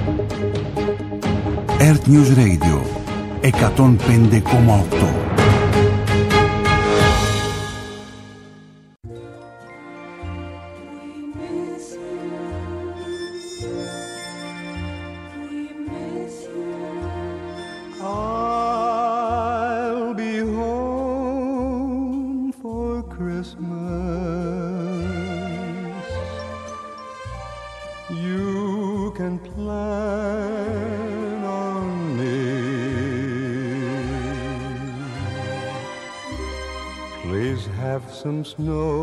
Earth News Radio 105,8. Some snow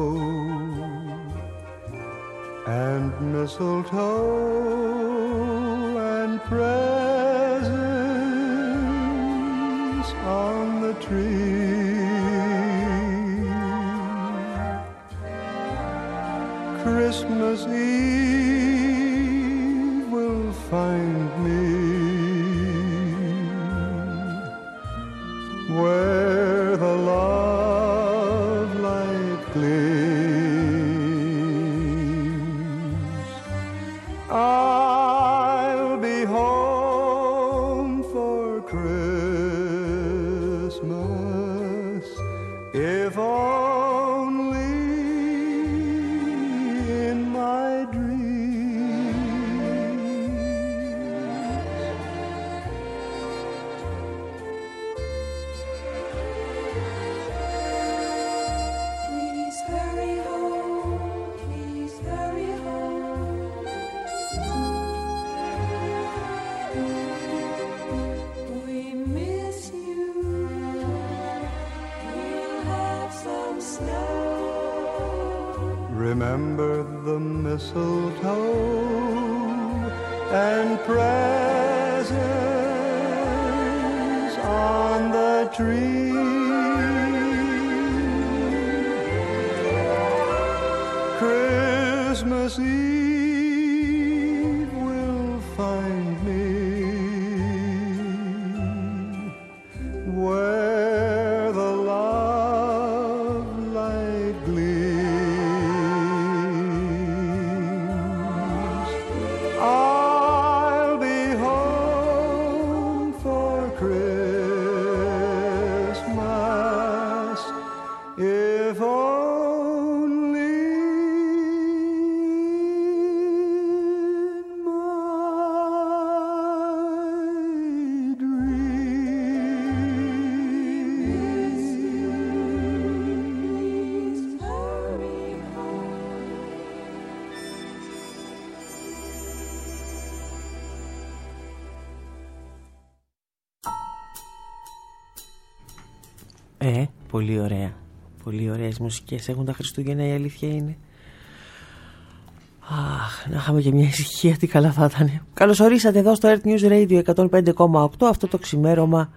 and mistletoe and presents on the tree. Christmas Eve will find me where the love light gleams. I'll be home for Christmas, if only in my Remember the mistletoe and presents on the tree. Christmas Eve will find me where the love light gleams. I'll be home for Christmas, if only in my dreams. Πολύ ωραία. Πολύ ωραίες μουσικές έχουν τα Χριστούγεννα, η αλήθεια είναι. Αχ, να είχαμε και μια ησυχία, τι καλά θα ήταν. Καλώς ορίσατε εδώ στο Earth News Radio 105,8, αυτό το ξημέρωμα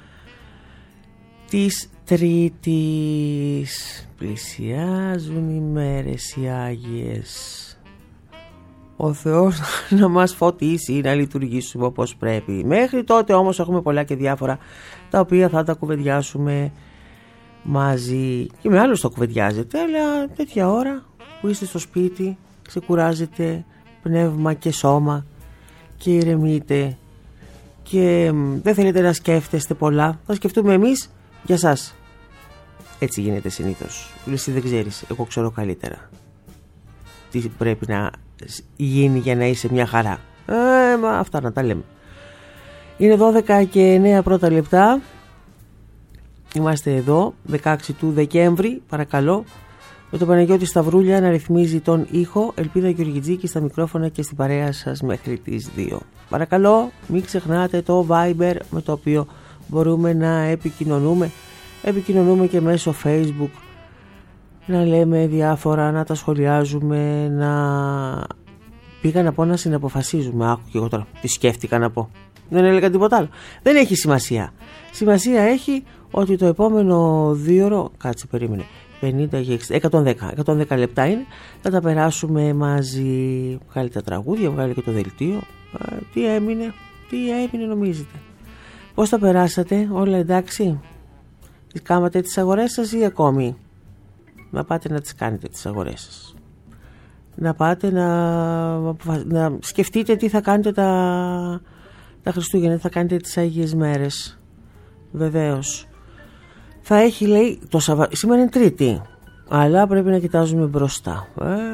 της Τρίτης. Πλησιάζουν οι μέρες οι Άγιες. Ο Θεός να μας φωτίσει, να λειτουργήσουμε όπως πρέπει. Μέχρι τότε όμως έχουμε πολλά και διάφορα τα οποία θα τα κουβεντιάσουμε μαζί. Και με άλλους το κουβεντιάζετε, αλλά τέτοια ώρα που είστε στο σπίτι, ξεκουράζετε πνεύμα και σώμα και ηρεμείτε και δεν θέλετε να σκέφτεστε πολλά, θα σκεφτούμε εμείς για σας. Έτσι γίνεται συνήθως. Εσύ δεν ξέρεις, εγώ ξέρω καλύτερα τι πρέπει να γίνει για να είσαι μια χαρά. Μα αυτά να τα λέμε. Είναι 12 και 9 πρώτα λεπτά. Είμαστε εδώ 16 του Δεκέμβρη, παρακαλώ, με τον Παναγιώτη Σταυρούλια να ρυθμίζει τον ήχο, Ελπίδα Γεωργιτζίκη στα μικρόφωνα και στην παρέα σας μέχρι τις 2. Παρακαλώ μην ξεχνάτε το Viber με το οποίο μπορούμε να επικοινωνούμε. Επικοινωνούμε και μέσω Facebook, να λέμε διάφορα, να τα σχολιάζουμε, να πήγα να πω να συναποφασίζουμε. Άκου και εγώ τώρα τι σκέφτηκα να πω, δεν έλεγα τίποτα άλλο. Δεν έχει σημασία. Σημασία έχει ότι το επόμενο 2ωρο, κάτσε περίμενε, 50 και 110 λεπτά είναι, θα τα περάσουμε μαζί. Βγάλει τα τραγούδια, βγάλει και το δελτίο. Τι έμεινε νομίζετε? Πώς τα περάσατε, όλα εντάξει? Κάματε τις αγορές σας ή ακόμη να πάτε να τις κάνετε τις αγορές σας? να πάτε να σκεφτείτε τι θα κάνετε τα Χριστούγεννα, τι θα κάνετε τις Αγίες Μέρες. Βεβαίως. Θα έχει, λέει, σήμερα είναι Τρίτη, αλλά πρέπει να κοιτάζουμε μπροστά.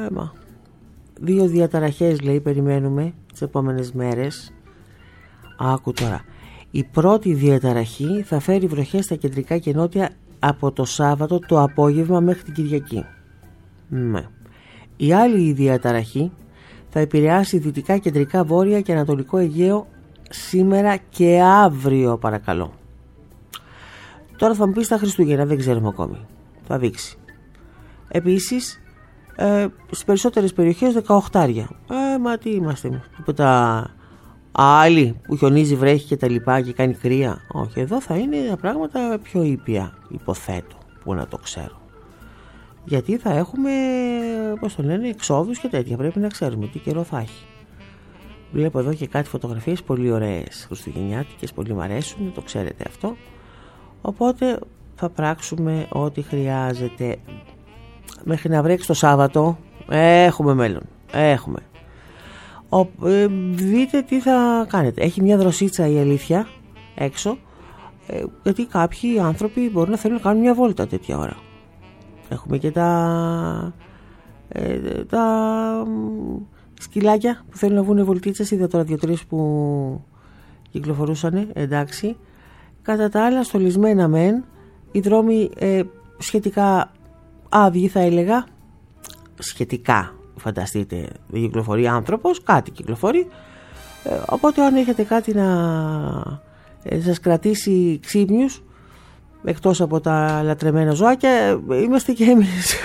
2 διαταραχές, λέει, περιμένουμε τις επόμενες μέρες. Άκου τώρα. Η πρώτη διαταραχή θα φέρει βροχές στα κεντρικά και νότια από το Σάββατο το απόγευμα μέχρι την Κυριακή. Ναι. Η άλλη διαταραχή θα επηρεάσει δυτικά, κεντρικά, βόρεια και ανατολικό Αιγαίο σήμερα και αύριο, παρακαλώ. Τώρα θα μου πεις τα Χριστούγεννα, δεν ξέρουμε ακόμη. Θα δείξει. Επίσης, στις περισσότερες περιοχές 18. Μα τι είμαστε, τίποτα άλλοι που χιονίζει, βρέχει και τα λοιπά και κάνει κρύα. Όχι, εδώ θα είναι τα πράγματα πιο ήπια, υποθέτω, που να το ξέρω. Γιατί θα έχουμε, πώς το λένε, εξόδους και τέτοια. Πρέπει να ξέρουμε τι καιρό θα έχει. Βλέπω εδώ και κάτι φωτογραφίες πολύ ωραίες χριστουγεννιάτικες, πολύ μου αρέσουν, το ξέρετε αυτό. Οπότε θα πράξουμε ό,τι χρειάζεται. Μέχρι να βρέξει το Σάββατο έχουμε μέλλον. Έχουμε. Δείτε τι θα κάνετε. Έχει μια δροσίτσα η αλήθεια έξω, γιατί κάποιοι άνθρωποι μπορούν να θέλουν να κάνουν μια βόλτα τέτοια ώρα. Έχουμε και τα σκυλάκια που θέλουν να βγουν βολτίτσες. Είδα τώρα 2-3 που κυκλοφορούσαν, εντάξει. Κατά τα άλλα, στολισμένα μεν, οι δρόμοι σχετικά άδειοι, θα έλεγα. Σχετικά, φανταστείτε, δεν κυκλοφορεί άνθρωπος, κάτι κυκλοφορεί. Οπότε αν έχετε κάτι να σας κρατήσει ξύπνιους, εκτός από τα λατρεμένα ζωάκια, είμαστε και εμείς.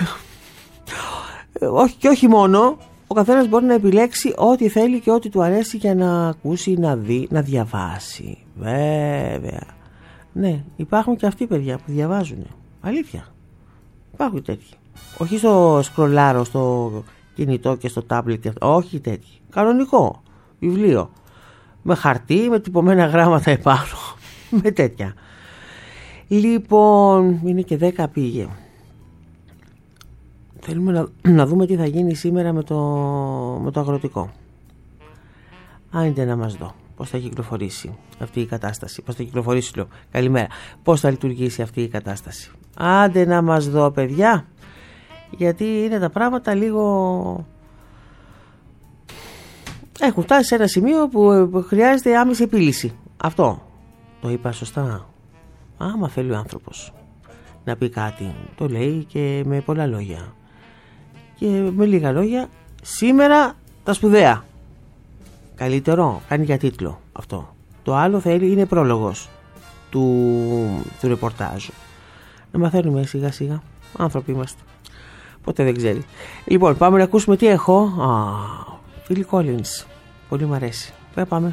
Και όχι μόνο, ο καθένας μπορεί να επιλέξει ό,τι θέλει και ό,τι του αρέσει για να ακούσει, να δει, να διαβάσει. Βέβαια. Ναι, υπάρχουν και αυτοί, παιδιά, που διαβάζουν. Αλήθεια. Υπάρχουν τέτοιοι. Όχι στο σκρολάρο, στο κινητό και στο τάμπλετ. Όχι τέτοιοι. Κανονικό βιβλίο. Με χαρτί, με τυπωμένα γράμματα επάνω. Με τέτοια. Λοιπόν, είναι και 10 πήγε. Θέλουμε να δούμε τι θα γίνει σήμερα με το αγροτικό. Άντε να μας δω πώς θα κυκλοφορήσει αυτή η κατάσταση. Πώς θα κυκλοφορήσει, λέω. Καλημέρα. Πώς θα λειτουργήσει αυτή η κατάσταση. Άντε να μας δω, παιδιά. Γιατί είναι τα πράγματα λίγο... Έχουν φτάσει σε ένα σημείο που χρειάζεται άμεση επίλυση. Αυτό το είπα σωστά? Άμα θέλει ο άνθρωπος να πει κάτι, το λέει και με πολλά λόγια. Και με λίγα λόγια, σήμερα τα σπουδαία. Καλύτερο, κάνει για τίτλο αυτό. Το άλλο είναι πρόλογος του ρεπορτάζ. Να μαθαίνουμε σιγά σιγά. Άνθρωποι είμαστε. Ποτέ δεν ξέρει. Λοιπόν, πάμε να ακούσουμε τι έχω. Phil Collins. Πολύ μου αρέσει. Πάμε.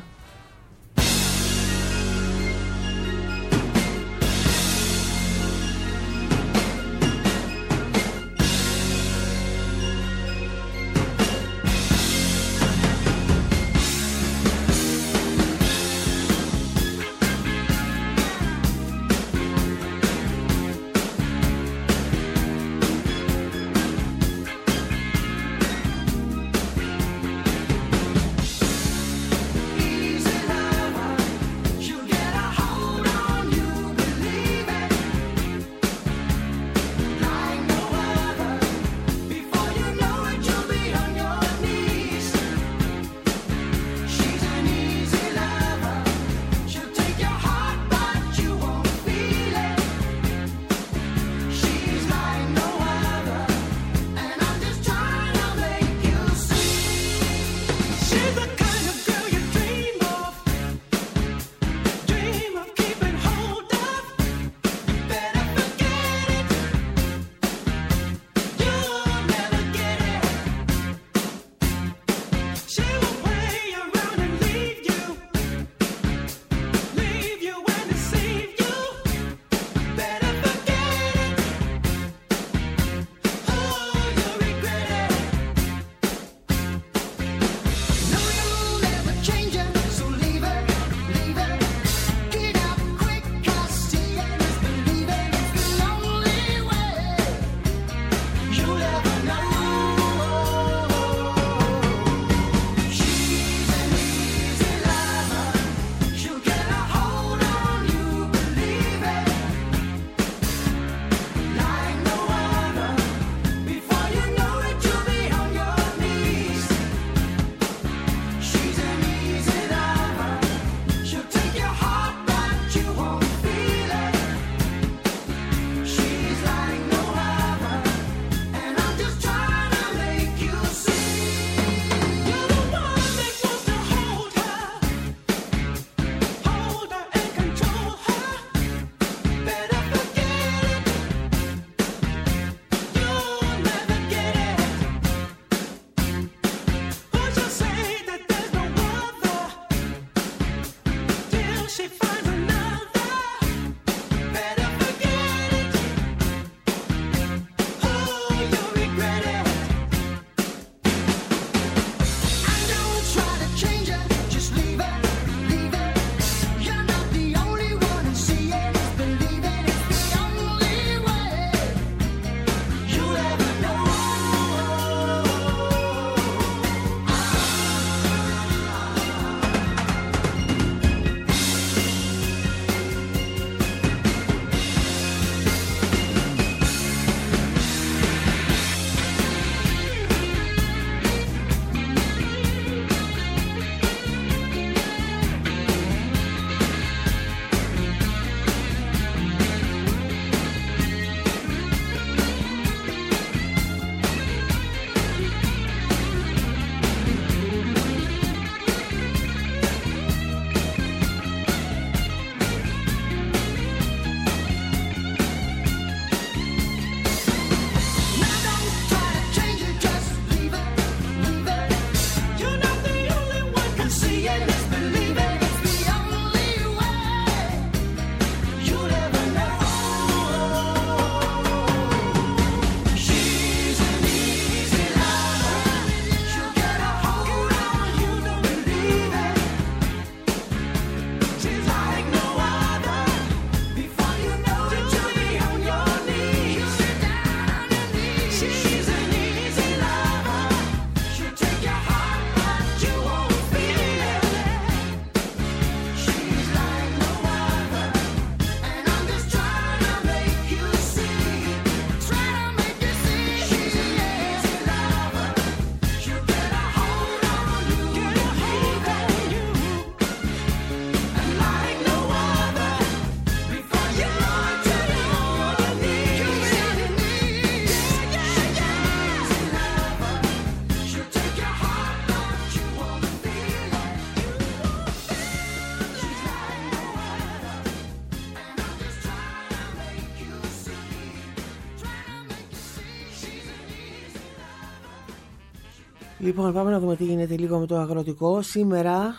Λοιπόν, πάμε να δούμε τι γίνεται λίγο με το αγροτικό. Σήμερα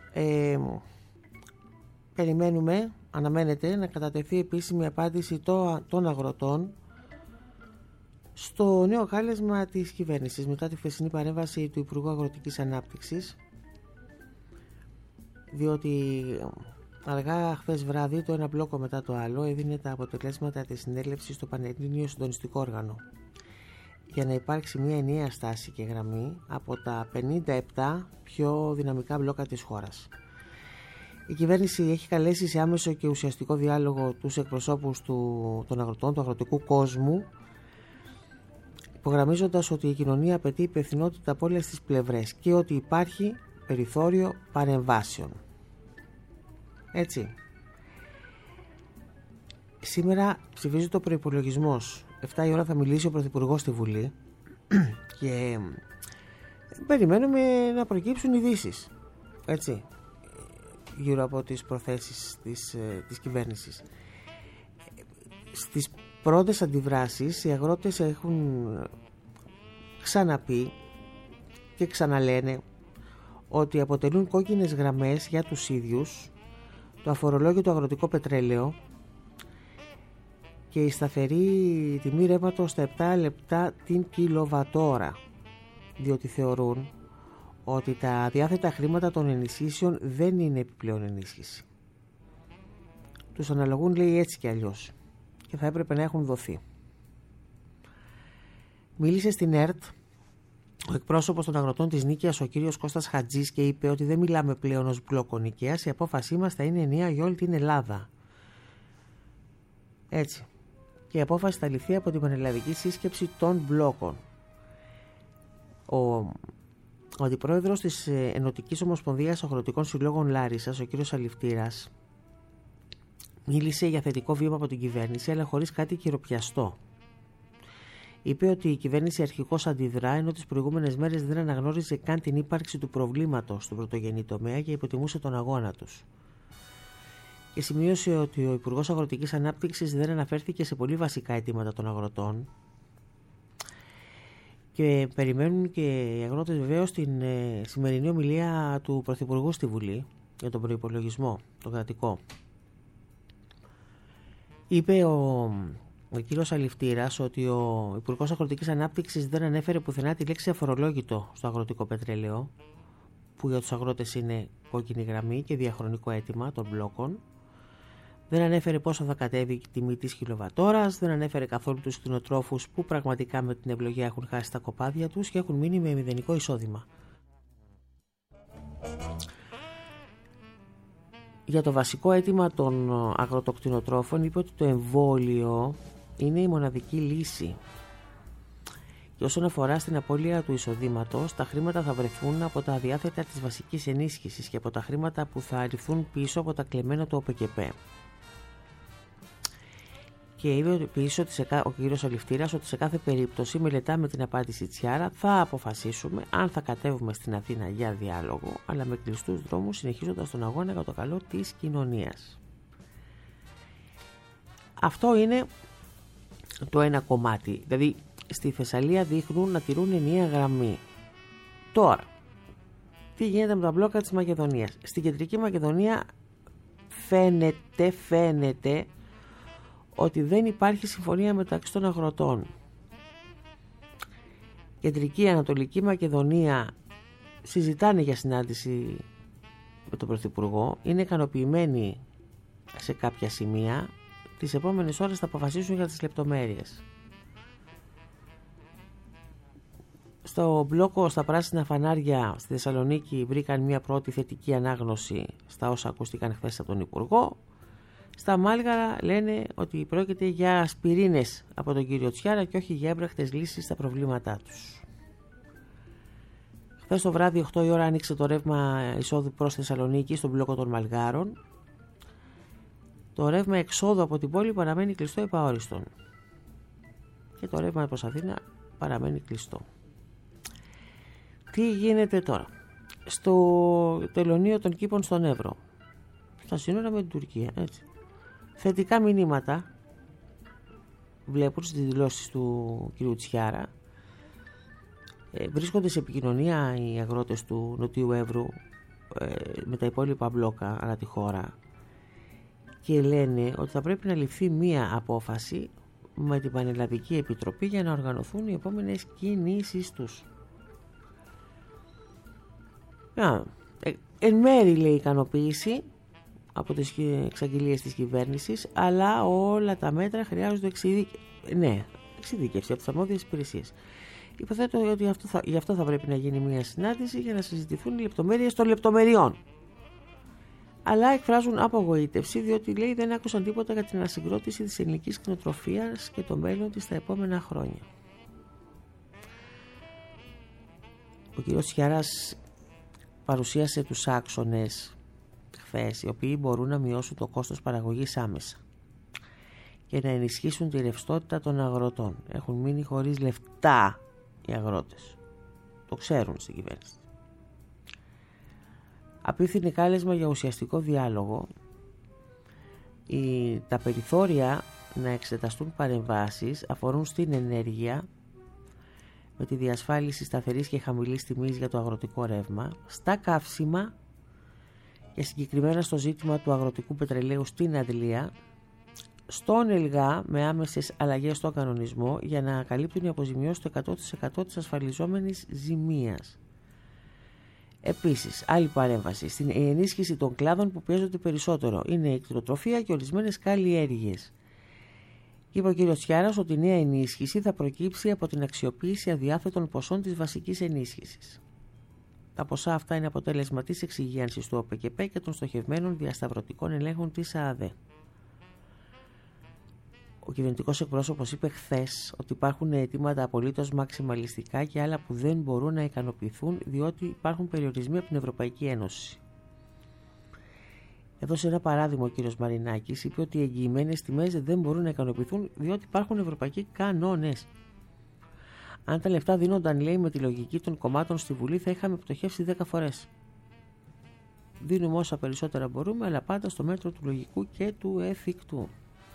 αναμένεται να κατατεθεί επίσημη απάντηση των αγροτών στο νέο κάλεσμα της κυβέρνησης μετά τη χθεσινή παρέμβαση του Υπουργού Αγροτικής Ανάπτυξης, διότι αργά χθες βράδυ το ένα μπλόκο μετά το άλλο έδινε τα αποτελέσματα της συνέλευσης στο Πανελλήνιο Συντονιστικό Όργανο για να υπάρξει μια ενιαία στάση και γραμμή από τα 57 πιο δυναμικά μπλόκα της χώρας. Η κυβέρνηση έχει καλέσει σε άμεσο και ουσιαστικό διάλογο τους εκπροσώπους των αγροτών, του αγροτικού κόσμου, υπογραμμίζοντας ότι η κοινωνία απαιτεί υπευθυνότητα από όλες τις πλευρές και ότι υπάρχει περιθώριο παρεμβάσεων. Έτσι. Σήμερα ψηφίζεται ο προϋπολογισμός. 7 η ώρα θα μιλήσει ο Πρωθυπουργός στη Βουλή και περιμένουμε να προκύψουν ειδήσεις, έτσι, γύρω από τις προθέσεις της κυβέρνησης. Στις πρώτες αντιδράσεις οι αγρότες έχουν ξαναπεί και ξαναλένε ότι αποτελούν κόκκινες γραμμές για τους ίδιους το αφορολόγητο αγροτικό πετρέλαιο και η σταθερή τιμή ρεύματος στα 7 λεπτά την κιλοβατόρα, διότι θεωρούν ότι τα διάθετα χρήματα των ενισχύσεων δεν είναι επιπλέον ενίσχυση. Τους αναλογούν, λέει, έτσι και αλλιώς και θα έπρεπε να έχουν δοθεί. Μίλησε στην ΕΡΤ ο εκπρόσωπος των αγροτών της Νίκαιας, ο κύριος Κώστας Χατζής, και είπε ότι δεν μιλάμε πλέον ως μπλόκο Νίκαιας, η απόφασή μας θα είναι ενιαία για όλη την Ελλάδα. Έτσι. Και η απόφαση θα ληφθεί από την Πανελλαδική Σύσκεψη των Μπλόκων. Ο αντιπρόεδρος της Ενωτικής Ομοσπονδίας Αγροτικών Συλλόγων Λάρισσας, ο κύριος Αληφτήρας, μίλησε για θετικό βήμα από την κυβέρνηση, αλλά χωρίς κάτι χειροπιαστό. Είπε ότι η κυβέρνηση αρχικώς αντιδρά, ενώ τις προηγούμενες μέρες δεν αναγνώριζε καν την ύπαρξη του προβλήματος στον πρωτογενή τομέα και υποτιμούσε τον αγώνα τους. Και σημείωσε ότι ο Υπουργός Αγροτικής Ανάπτυξης δεν αναφέρθηκε σε πολύ βασικά αιτήματα των αγροτών και περιμένουν και οι αγρότες βεβαίως την σημερινή ομιλία του Πρωθυπουργού στη Βουλή για τον προϋπολογισμό, τον κρατικό. Είπε ο κύριος Αληφτήρας ότι ο Υπουργός Αγροτικής Ανάπτυξης δεν ανέφερε πουθενά τη λέξη αφορολόγητο στο αγροτικό πετρέλαιο, που για τους αγρότες είναι κόκκινη γραμμή και διαχρονικό αίτημα των μπλόκων. Δεν ανέφερε πόσο θα κατέβει η τιμή της κιλοβατόρας, δεν ανέφερε καθόλου τους κτηνοτρόφους που πραγματικά με την ευλογία έχουν χάσει τα κοπάδια τους και έχουν μείνει με μηδενικό εισόδημα. Για το βασικό αίτημα των αγροτοκτηνοτρόφων είπε ότι το εμβόλιο είναι η μοναδική λύση. Και όσον αφορά στην απώλεια του εισοδήματος, τα χρήματα θα βρεθούν από τα αδιάθετα της βασικής ενίσχυσης και από τα χρήματα που θα ληφθούν πίσω από τα κλεμμένα του ΟΠΕΚΕΠΕ. Και είπε επίσης ο κύριος Αληφτήρας ότι σε κάθε περίπτωση, μελετάμε την απάντηση Τσιάρα, θα αποφασίσουμε αν θα κατέβουμε στην Αθήνα για διάλογο, αλλά με κλειστούς δρόμους, συνεχίζοντας τον αγώνα για το καλό της κοινωνίας. Αυτό είναι το ένα κομμάτι. Δηλαδή στη Θεσσαλία δείχνουν να τηρούν ενιαία γραμμή. Τώρα, τι γίνεται με τα μπλόκα της Μακεδονίας? Στην Κεντρική Μακεδονία φαίνεται ότι δεν υπάρχει συμφωνία μεταξύ των αγροτών. Κεντρική Ανατολική Μακεδονία συζητάνε για συνάντηση με τον Πρωθυπουργό, είναι ικανοποιημένοι σε κάποια σημεία, τις επόμενες ώρες θα αποφασίσουν για τις λεπτομέρειες. Στο μπλόκο στα πράσινα φανάρια στη Θεσσαλονίκη βρήκαν μια πρώτη θετική ανάγνωση στα όσα ακούστηκαν χθες από τον Υπουργό. Στα Μάλγαρα λένε ότι πρόκειται για ασπιρίνες από τον κύριο Τσιάρα και όχι για έμπρακτες λύσεις στα προβλήματά τους. Χθες το βράδυ 8 η ώρα άνοιξε το ρεύμα εισόδου προς Θεσσαλονίκη στον μπλόκο των Μαλγάρων. Το ρεύμα εξόδου από την πόλη παραμένει κλειστό επαόριστον. Και το ρεύμα προς Αθήνα παραμένει κλειστό. Τι γίνεται τώρα? Στο τελωνείο των Κήπων στον Εύρο, στα σύνορα με την Τουρκία, έτσι. Θετικά μηνύματα βλέπουν στις δηλώσεις του κ. Τσιάρα. Βρίσκονται σε επικοινωνία οι αγρότες του Νοτιού Εύρου με τα υπόλοιπα μπλόκα ανά τη χώρα και λένε ότι θα πρέπει να ληφθεί μία απόφαση με την Πανελλαδική Επιτροπή για να οργανωθούν οι επόμενες κινήσεις τους. Εν μέρει, λέει, ικανοποίηση από τις εξαγγελίες της κυβέρνησης, αλλά όλα τα μέτρα χρειάζονται εξειδίκευση από τις αρμόδιες υπηρεσίες. Υποθέτω ότι γι' αυτό θα πρέπει να γίνει μια συνάντηση για να συζητηθούν οι λεπτομέρειες των λεπτομεριών. Αλλά εκφράζουν απογοήτευση, διότι, λέει, δεν άκουσαν τίποτα για την ανασυγκρότηση της ελληνικής κτηνοτροφίας και το μέλλον της τα επόμενα χρόνια. Ο κ. Σιάρας παρουσίασε τους άξονες χθες, οι οποίοι μπορούν να μειώσουν το κόστος παραγωγής άμεσα και να ενισχύσουν τη ρευστότητα των αγροτών. Έχουν μείνει χωρίς λεφτά οι αγρότες. Το ξέρουν στην κυβέρνηση. Απίθυνε κάλεσμα για ουσιαστικό διάλογο. Τα περιθώρια να εξεταστούν παρεμβάσεις αφορούν στην ενέργεια, με τη διασφάλιση σταθερής και χαμηλής τιμής για το αγροτικό ρεύμα, στα καύσιμα και συγκεκριμένα στο ζήτημα του αγροτικού πετρελαίου στην Αντλία, στον ΕΛΓΑ με άμεσες αλλαγές στον κανονισμό για να καλύπτουν οι αποζημιώσεις το 100% της ασφαλιζόμενης ζημίας. Επίσης, άλλη παρέμβαση στην ενίσχυση των κλάδων που πιέζονται περισσότερο είναι η κτηνοτροφία και ορισμένες καλλιέργειες. Είπε ο κ. Σιάρας ότι η νέα ενίσχυση θα προκύψει από την αξιοποίηση αδιάθετων ποσών της βασικής ενίσχυσης. Τα ποσά αυτά είναι αποτέλεσμα της εξυγίανσης του ΟΠΕΚΕΠΕ και των στοχευμένων διασταυρωτικών ελέγχων της ΑΔΕ. Ο κυβερνητικός εκπρόσωπος είπε χθες ότι υπάρχουν αιτήματα απολύτως μαξιμαλιστικά και άλλα που δεν μπορούν να ικανοποιηθούν διότι υπάρχουν περιορισμοί από την Ευρωπαϊκή Ένωση. Έδωσε ένα παράδειγμα ο κ. Μαρινάκης, είπε ότι οι εγγυημένες τιμές δεν μπορούν να ικανοποιηθούν διότι υπάρχουν ευρωπαϊκοί κανόνες. Αν τα λεφτά δίνονταν, λέει, με τη λογική των κομμάτων στη Βουλή, θα είχαμε πτωχεύσει 10 φορές. Δίνουμε όσα περισσότερα μπορούμε, αλλά πάντα στο μέτρο του λογικού και του εφικτού.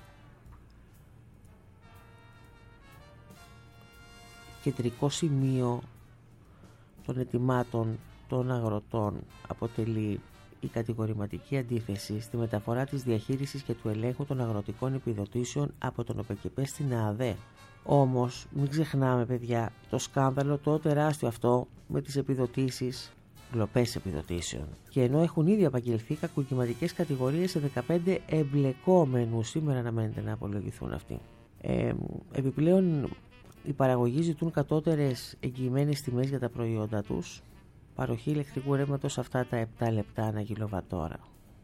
Κεντρικό σημείο των αιτημάτων των αγροτών αποτελεί η κατηγορηματική αντίθεση στη μεταφορά της διαχείρισης και του ελέγχου των αγροτικών επιδοτήσεων από τον ΟΠΕΚΕΠΕ στην ΑΔΕ. Όμως μην ξεχνάμε, παιδιά, το σκάνδαλο το τεράστιο αυτό με τις επιδοτήσεις, γλοπές επιδοτήσεων. Και ενώ έχουν ήδη απαγγελθεί κακουργηματικές κατηγορίες σε 15 εμπλεκόμενους, σήμερα αναμένεται να απολογηθούν αυτοί. Επιπλέον, οι παραγωγοί ζητούν κατώτερες εγγυημένες τιμές για τα προϊόντα τους, παροχή ηλεκτρικού ρεύματος αυτά τα 7 λεπτά ανά κιλοβατόρα.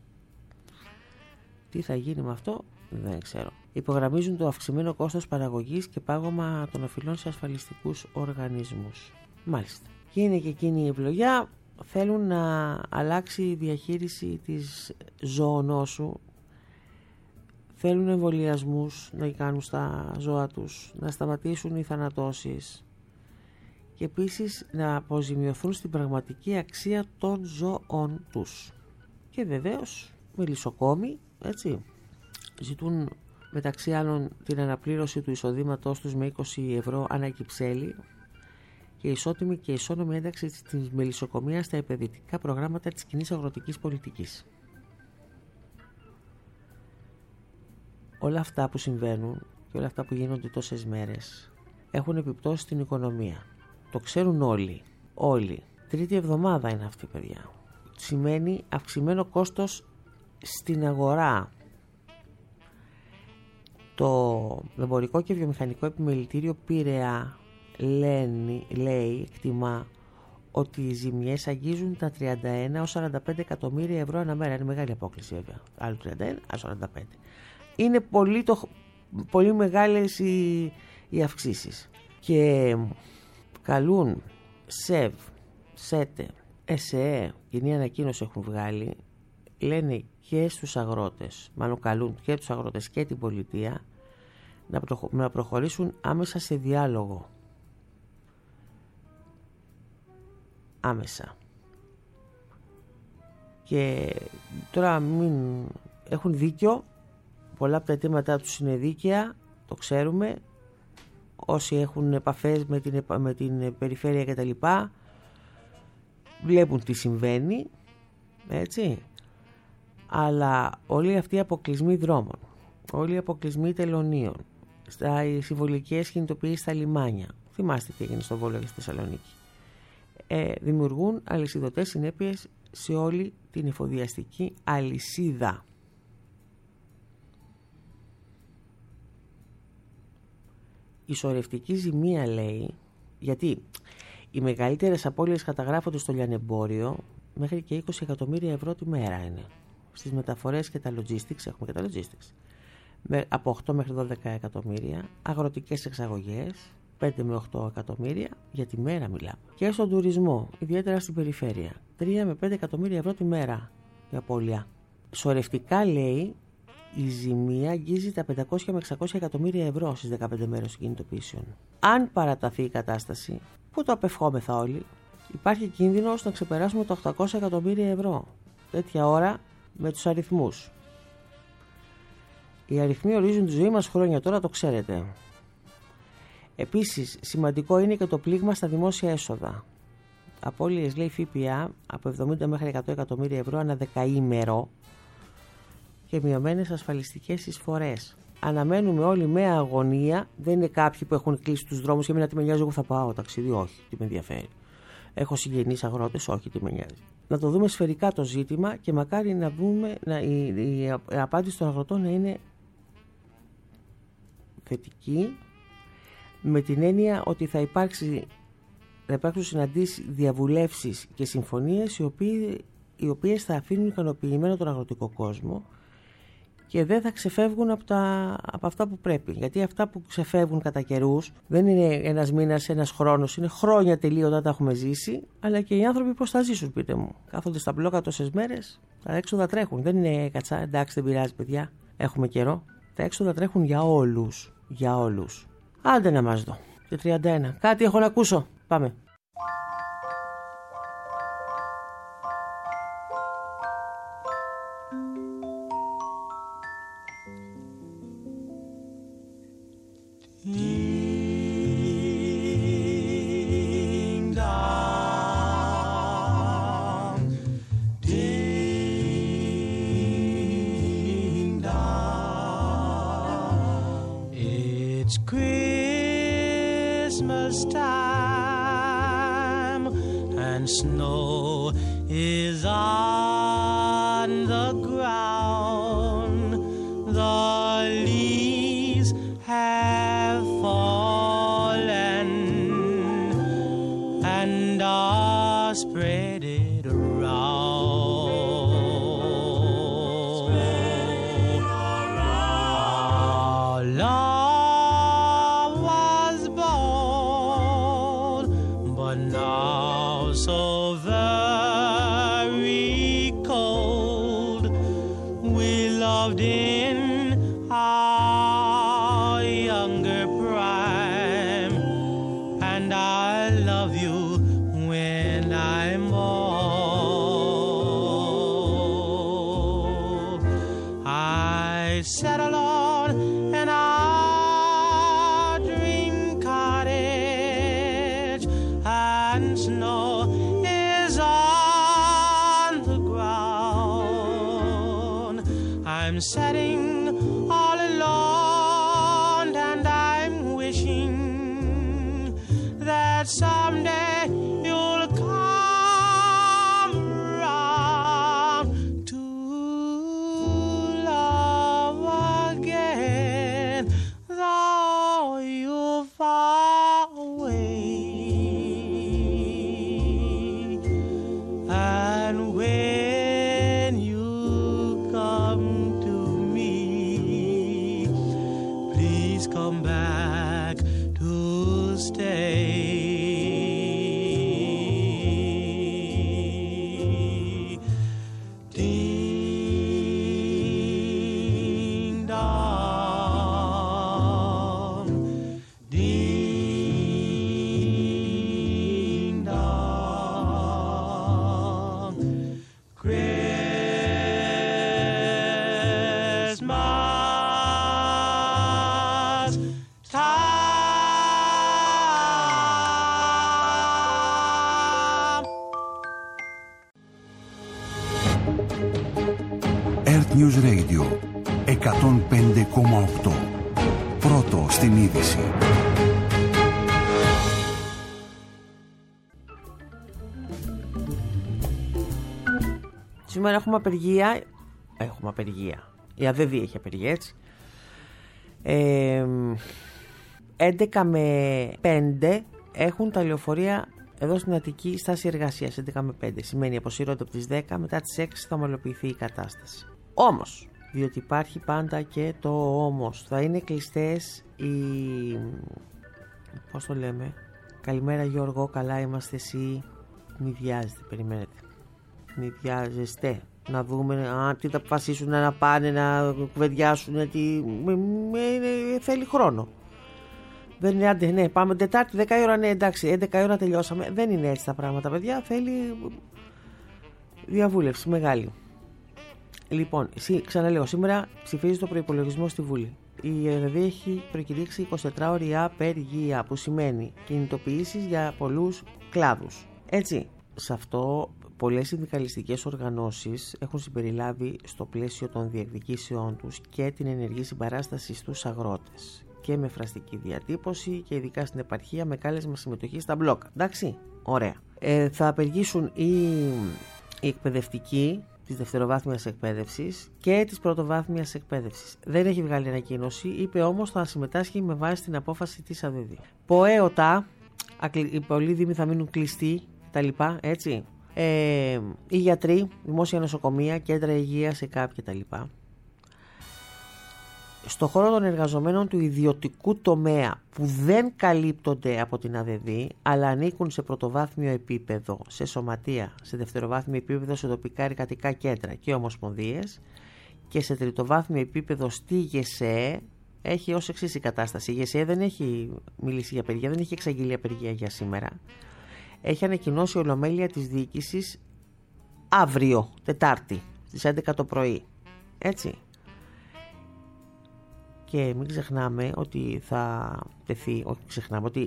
Τι θα γίνει με αυτό δεν ξέρω. Υπογραμμίζουν το αυξημένο κόστος παραγωγής και πάγωμα των οφειλών σε ασφαλιστικούς οργανισμούς. Μάλιστα. Και είναι και εκείνη η ευλογιά. Θέλουν να αλλάξει η διαχείριση της ζωονόσου. Θέλουν εμβολιασμούς να κάνουν στα ζώα τους, να σταματήσουν οι θανατώσεις και επίσης να αποζημιωθούν στην πραγματική αξία των ζώων τους. Και βεβαίως μελισσοκόμοι, έτσι, ζητούν μεταξύ άλλων την αναπλήρωση του εισοδήματός τους με 20 ευρώ ανά κυψέλη και ισότιμη και ισόνομη ένταξη της μελισσοκομείας στα επενδυτικά προγράμματα της κοινής αγροτικής πολιτικής. Όλα αυτά που συμβαίνουν και όλα αυτά που γίνονται τόσες μέρες έχουν επιπτώσει στην οικονομία. Το ξέρουν όλοι. Τρίτη εβδομάδα είναι αυτή, παιδιά. Σημαίνει αυξημένο κόστος στην αγορά. Το εμπορικό και βιομηχανικό επιμελητήριο Πειραιά εκτιμά ότι οι ζημιές αγγίζουν τα 31 ως 45 εκατομμύρια ευρώ ανά μέρα. Είναι μεγάλη απόκληση, βέβαια. Άλλο 31, άλλο 45. Είναι πολύ μεγάλες οι αυξήσεις. Και καλούν ΣΕΒ, ΣΕΤΕ, ΕΣΕΕ, κοινή ανακοίνωση έχουν βγάλει, λένε και στους αγρότες, μάλλον καλούν και τους αγρότες και την πολιτεία να προχωρήσουν άμεσα σε διάλογο. Άμεσα. Και τώρα μην έχουν δίκιο, πολλά από τα αιτήματά τους είναι δίκαια, το ξέρουμε, όσοι έχουν επαφές με την περιφέρεια κτλ. Βλέπουν τι συμβαίνει, έτσι. Αλλά όλοι αυτοί οι αποκλεισμοί δρόμων, όλοι οι αποκλεισμοί τελωνίων, οι συμβολικές κινητοποιήσεις στα λιμάνια, θυμάστε τι έγινε στο Βόλο και στη Θεσσαλονίκη, δημιουργούν αλυσιδωτές συνέπειες σε όλη την εφοδιαστική αλυσίδα. Η σωρευτική ζημία, λέει, γιατί οι μεγαλύτερες απώλειες καταγράφονται στο λιανεμπόριο, μέχρι και 20 εκατομμύρια ευρώ τη μέρα είναι. Στις μεταφορές και τα logistics, έχουμε και τα logistics, από 8 μέχρι 12 εκατομμύρια, αγροτικές εξαγωγές 5 με 8 εκατομμύρια για τη μέρα μιλάμε. Και στον τουρισμό, ιδιαίτερα στην περιφέρεια, 3 με 5 εκατομμύρια ευρώ τη μέρα η απώλεια. Σωρευτικά, λέει, η ζημία αγγίζει τα 500 με 600 εκατομμύρια ευρώ στις 15 μέρες κινητοποιήσεων. Αν παραταθεί η κατάσταση, που το απευχόμεθα όλοι, υπάρχει κίνδυνος να ξεπεράσουμε τα 800 εκατομμύρια ευρώ. Τέτοια ώρα με τους αριθμούς. Οι αριθμοί ορίζουν τη ζωή μας χρόνια, τώρα το ξέρετε. Επίσης, σημαντικό είναι και το πλήγμα στα δημόσια έσοδα. Απώλειες, λέει, ΦΠΑ από 70 μέχρι 100 εκατομμύρια ευρώ ανά δεκαήμερο και μειωμένες ασφαλιστικές εισφορές. Αναμένουμε όλοι με αγωνία, δεν είναι κάποιοι που έχουν κλείσει τους δρόμους και εμένα τι με νοιάζει, εγώ θα πάω ταξίδι, όχι, τι με ενδιαφέρει. Έχω συγγενείς αγρότες, όχι, τι με νοιάζει. Να το δούμε σφαιρικά το ζήτημα και μακάρι να δούμε η απάντηση των αγροτών να είναι θετική, με την έννοια ότι θα υπάρξουν συναντήσεις, διαβουλεύσεις και συμφωνίες οι οποίες θα αφήνουν ικανοποιημένο τον αγροτικό κόσμο και δεν θα ξεφεύγουν από αυτά που πρέπει. Γιατί αυτά που ξεφεύγουν κατά καιρούς δεν είναι ένας μήνας, ένας χρόνος, είναι χρόνια τελείωτα, τα έχουμε ζήσει, αλλά και οι άνθρωποι πώς θα ζήσουν, πείτε μου. Κάθονται στα μπλόκα τόσες μέρες, τα έξοδα τρέχουν. Δεν είναι κατσά, εντάξει, δεν πειράζει, παιδιά, έχουμε καιρό. Τα έξοδα τρέχουν για όλους. Για όλους. Άντε να μας δω. Και 31. Κάτι έχω να ακούσω. Πάμε. Christmas time and snow is on the ground. The leaves have fallen and are spreaded around. Love was bold, but now so very cold. We loved in our younger prime, and I love you when I'm old. I sat alone in our dream cottage, and snow is on the ground. I'm sitting all alone, and I'm wishing that someday you'll come around to love again, though you're far away. And when you come to me, Earth News Radio 105,8. Πρώτο στην είδηση. Σήμερα έχουμε απεργία. Η ΑΔΔ έχει απεργία, έτσι. 11 με 5 έχουν τα λεωφορεία εδώ στην Αττική στάση εργασίας. 11 με 5 σημαίνει αποσύρονται από τις 10, μετά τις 6 θα ομαλοποιηθεί η κατάσταση. Όμως, διότι υπάρχει πάντα και το όμως, θα είναι κλειστές οι... πώς το λέμε? Καλημέρα Γιώργο, καλά είμαστε, εσύ? Μη βιάζετε, περιμένετε. Μη βιάζεστε. Να δούμε τι θα αποφασίσουν να πάνε, να κουβεντιάσουν. Θέλει χρόνο. Δεν είναι άντε, ναι, πάμε Τετάρτη, 10 ώρα, ναι, εντάξει, 11 ώρα τελειώσαμε. Δεν είναι έτσι τα πράγματα, παιδιά. Θέλει διαβούλευση μεγάλη. Λοιπόν, ξαναλέω, σήμερα ψηφίζει το προϋπολογισμό στη Βουλή. Η ΕΔΔ έχει προκηρύξει 24ωρη απεργία, που σημαίνει κινητοποιήσεις για πολλούς κλάδους. Έτσι, σε αυτό πολλές συνδικαλιστικές οργανώσεις έχουν συμπεριλάβει στο πλαίσιο των διεκδικήσεών τους και την ενεργή συμπαράσταση στους αγρότες, και με φραστική διατύπωση και ειδικά στην επαρχία με κάλεσμα συμμετοχή στα μπλόκα. Εντάξει, ωραία. Θα απεργήσουν οι εκπαιδευτικοί της δευτεροβάθμιας εκπαίδευσης και της πρωτοβάθμιας εκπαίδευσης. Δεν έχει βγάλει ανακοίνωση, είπε όμως θα συμμετάσχει με βάση την απόφαση της ΑΔΔ. ΠΟΕΟΤΑ, οι πολλοί δήμοι θα μείνουν κλειστοί, τα λοιπά, έτσι. Οι γιατροί, δημόσια νοσοκομεία, κέντρα υγείας, ΕΚΑΠ κτλ. Στο χώρο των εργαζομένων του ιδιωτικού τομέα που δεν καλύπτονται από την ΑΔΔ αλλά ανήκουν σε πρωτοβάθμιο επίπεδο, σε σωματεία, σε δευτεροβάθμιο επίπεδο, σε τοπικά εργατικά κέντρα και ομοσπονδίες και σε τριτοβάθμιο επίπεδο στη ΓΕΣΕ, έχει ως εξής η κατάσταση. Η ΓΕΣΕ δεν έχει μιλήσει για απεργία, δεν έχει εξαγγείλει απεργία για σήμερα. Έχει ανακοινώσει ολομέλεια της διοίκησης αύριο, Τετάρτη, στις 11 το πρωί. Έτσι. Και μην ξεχνάμε ότι θα τεθεί, όχι ξεχνάμε, ότι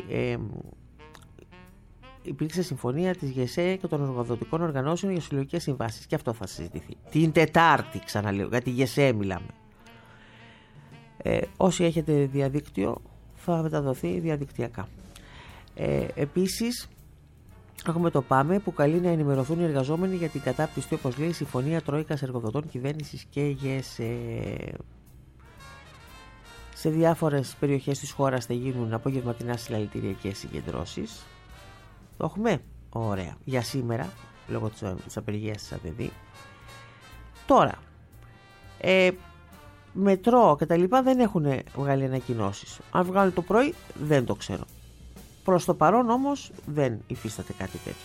υπήρξε συμφωνία της ΓΕΣΕ και των εργοδοτικών οργανώσεων για συλλογικές συμβάσεις. Και αυτό θα συζητηθεί. Την Τετάρτη, ξαναλέω, για τη ΓΕΣΕ μιλάμε. Όσοι έχετε διαδίκτυο θα μεταδοθεί διαδικτυακά. Επίσης, έχουμε το ΠΑΜΕ που καλεί να ενημερωθούν οι εργαζόμενοι για την κατάπτυστη, όπως λέει, συμφωνία Τρόικας Εργοδοτών Κυβέρνησης και ΓΕΣΕ. Σε διάφορες περιοχές της χώρας θα γίνουν απογευματινά συλλαλητηριακές συγκεντρώσεις. Το έχουμε. Ωραία. Για σήμερα, λόγω της απεργίας της ΑΔΔ. Τώρα, μετρό και τα λοιπά δεν έχουν βγάλει ανακοινώσεις. Αν βγάλουν το πρωί δεν το ξέρω. Προς το παρόν όμως δεν υφίσταται κάτι τέτοιο.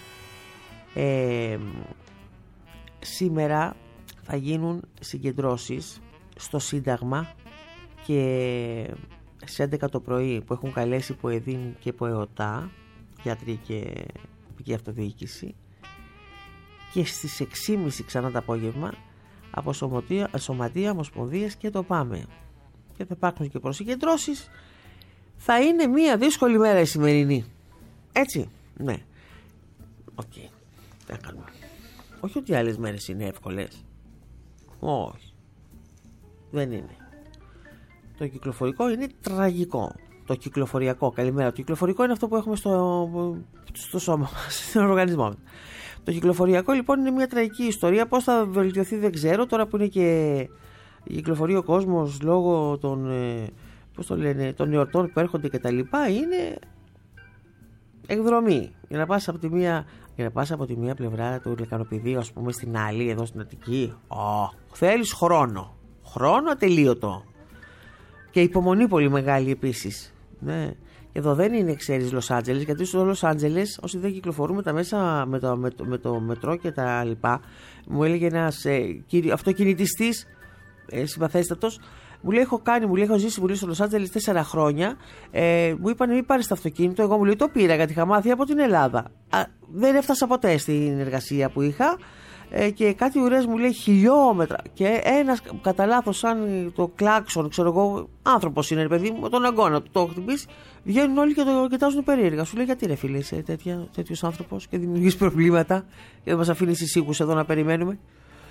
Σήμερα θα γίνουν συγκεντρώσεις στο Σύνταγμα και στις 11 το πρωί που έχουν καλέσει ΠΟΕΔΗΝ και ΠΟΕΟΤΑ, γιατροί και τοπική αυτοδιοίκηση, και στις 6.30 ξανά το απόγευμα από σωματεία, ομοσπονδίες και το ΠΑΜΕ. Και θα υπάρχουν και προσυγκεντρώσεις. Θα είναι μια δύσκολη μέρα η σημερινή. Έτσι, ναι. Οκ, τι θα κάνουμε. Όχι ότι άλλες μέρες είναι εύκολες. Όχι. Δεν είναι. Το κυκλοφορικό είναι τραγικό. Το κυκλοφοριακό, καλημέρα. Το κυκλοφορικό είναι αυτό που έχουμε στο σώμα μας, στον οργανισμό μας. Το κυκλοφοριακό λοιπόν είναι μια τραγική ιστορία. Πώς θα βελτιωθεί δεν ξέρω. Τώρα που είναι και κυκλοφορεί ο κόσμος λόγω των, των εορτών που έρχονται και τα λοιπά, είναι εκδρομή. Για να πας από τη μία πλευρά του λεκανοπηδίου, ας πούμε, στην άλλη, εδώ στην Αττική, θέλεις χρόνο. Χρόνο ατελείωτο. Και υπομονή πολύ μεγάλη επίσης. Ναι. Εδώ δεν είναι, ξέρεις, Λος Άντζελες, γιατί στο Λος Άντζελες, όσοι δεν κυκλοφορούμε τα μέσα με το μετρό και τα λοιπά, μου έλεγε ένας αυτοκινητιστής συμπαθέστατος, μου λέει: έχω ζήσει στο Λος Άντζελες 4 χρόνια. Μου είπαν: μην πάρεις το αυτοκίνητο. Εγώ μου λέει: το πήρα γιατί είχα μάθει από την Ελλάδα. Δεν έφτασα ποτέ στην εργασία που είχα. Και κάτι ουρές μου λέει χιλιόμετρα. Και ένας κατά λάθος, σαν το κλάξον, ξέρω εγώ, άνθρωπος είναι, παιδί μου, τον αγκώνα του το χτυπήσει, βγαίνουν όλοι και το κοιτάζουν περίεργα. Σου λέει: γιατί ρε φίλε, είσαι τέτοιος άνθρωπος και δημιουργείς προβλήματα και δεν μας αφήνεις εισήγους εδώ να περιμένουμε.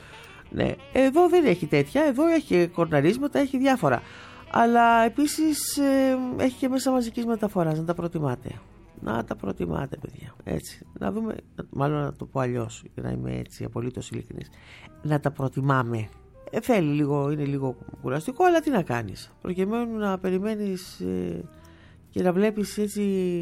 Ναι, εδώ δεν έχει τέτοια, εδώ έχει κορναρίσματα, έχει διάφορα. Αλλά επίσης έχει και μέσα μαζικής μεταφοράς, να τα προτιμάτε. Να τα προτιμάτε, παιδιά. Έτσι. Να δούμε, μάλλον να το πω αλλιώς, για να είμαι έτσι απολύτως ειλικρινής. Να τα προτιμάμε. Θέλει λίγο, είναι λίγο κουραστικό, αλλά τι να κάνεις. Προκειμένου να περιμένεις και να βλέπεις έτσι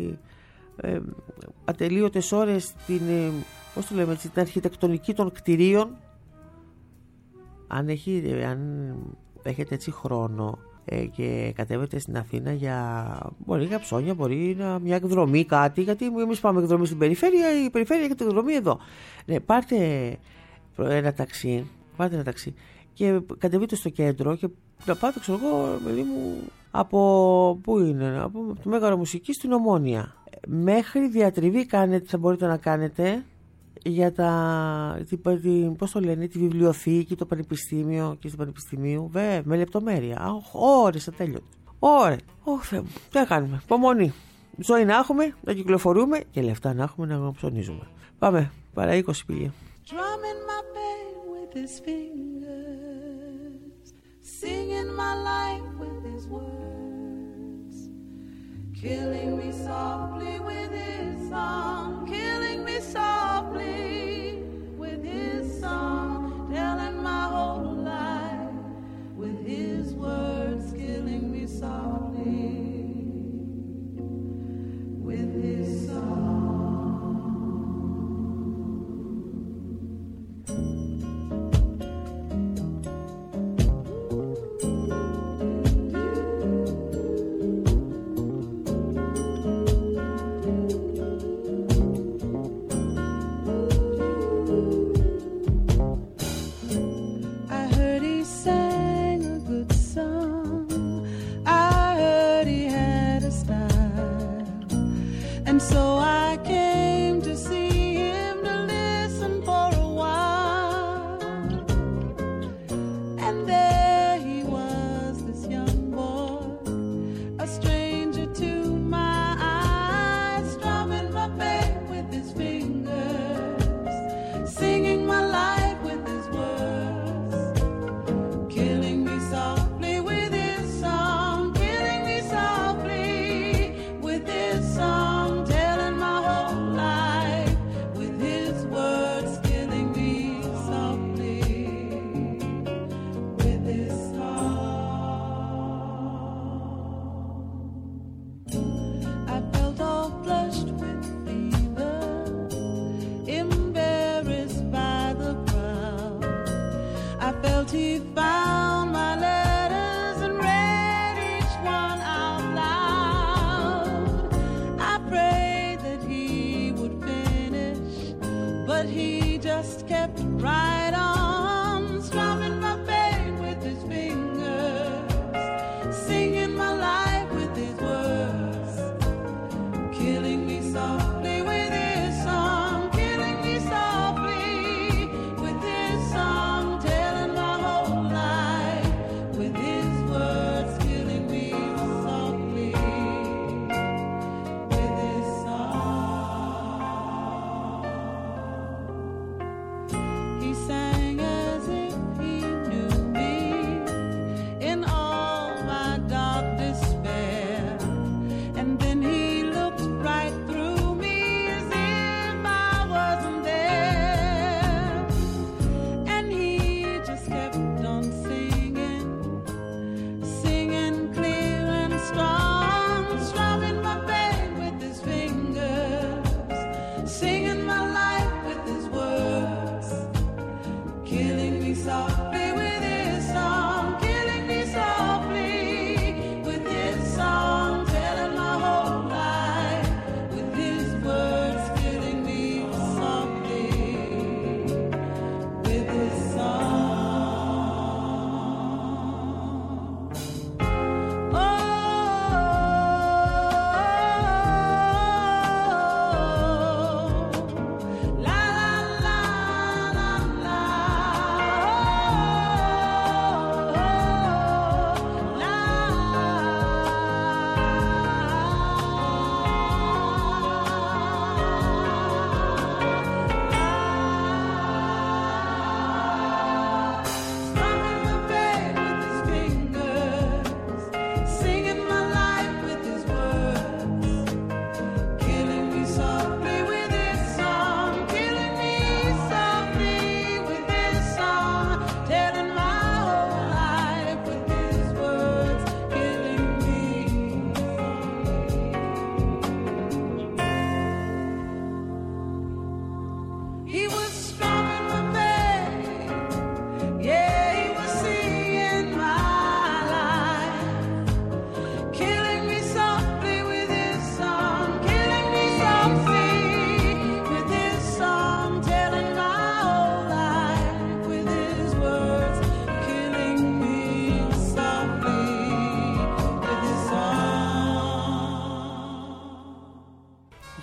ατελείωτες ώρες την, πώς το λέμε, έτσι, την αρχιτεκτονική των κτηρίων. Αν έχετε έτσι χρόνο και κατέβετε στην Αθήνα μπορεί για ψώνια, μπορεί μια εκδρομή, κάτι, γιατί εμείς πάμε εκδρομή στην περιφέρεια, η περιφέρεια έχει εκδρομή εδώ. Ναι, πάρτε ένα ταξί και κατεβείτε στο κέντρο και να πάτε, ξέρω εγώ, παιδί μου, πού είναι, από το Μέγαρο Μουσικής στην Ομόνια. Μέχρι διατριβή θα μπορείτε να κάνετε για πώς το λένε, τη βιβλιοθήκη, το πανεπιστήμιο και στο πανεπιστημίου, με λεπτομέρεια. Ώρες ατέλειωτες. Ώρες. Θεέ μου, τι να κάνουμε. Υπομονή. Ζωή να έχουμε, να κυκλοφορούμε και λεφτά να έχουμε να ψωνίζουμε. Πάμε, παρά 20 πήγε. Drumming my pain with his fingers, singing my life with his words, killing me softly with his song, killing me softly with his song, telling my whole life with his words, killing me softly with his song.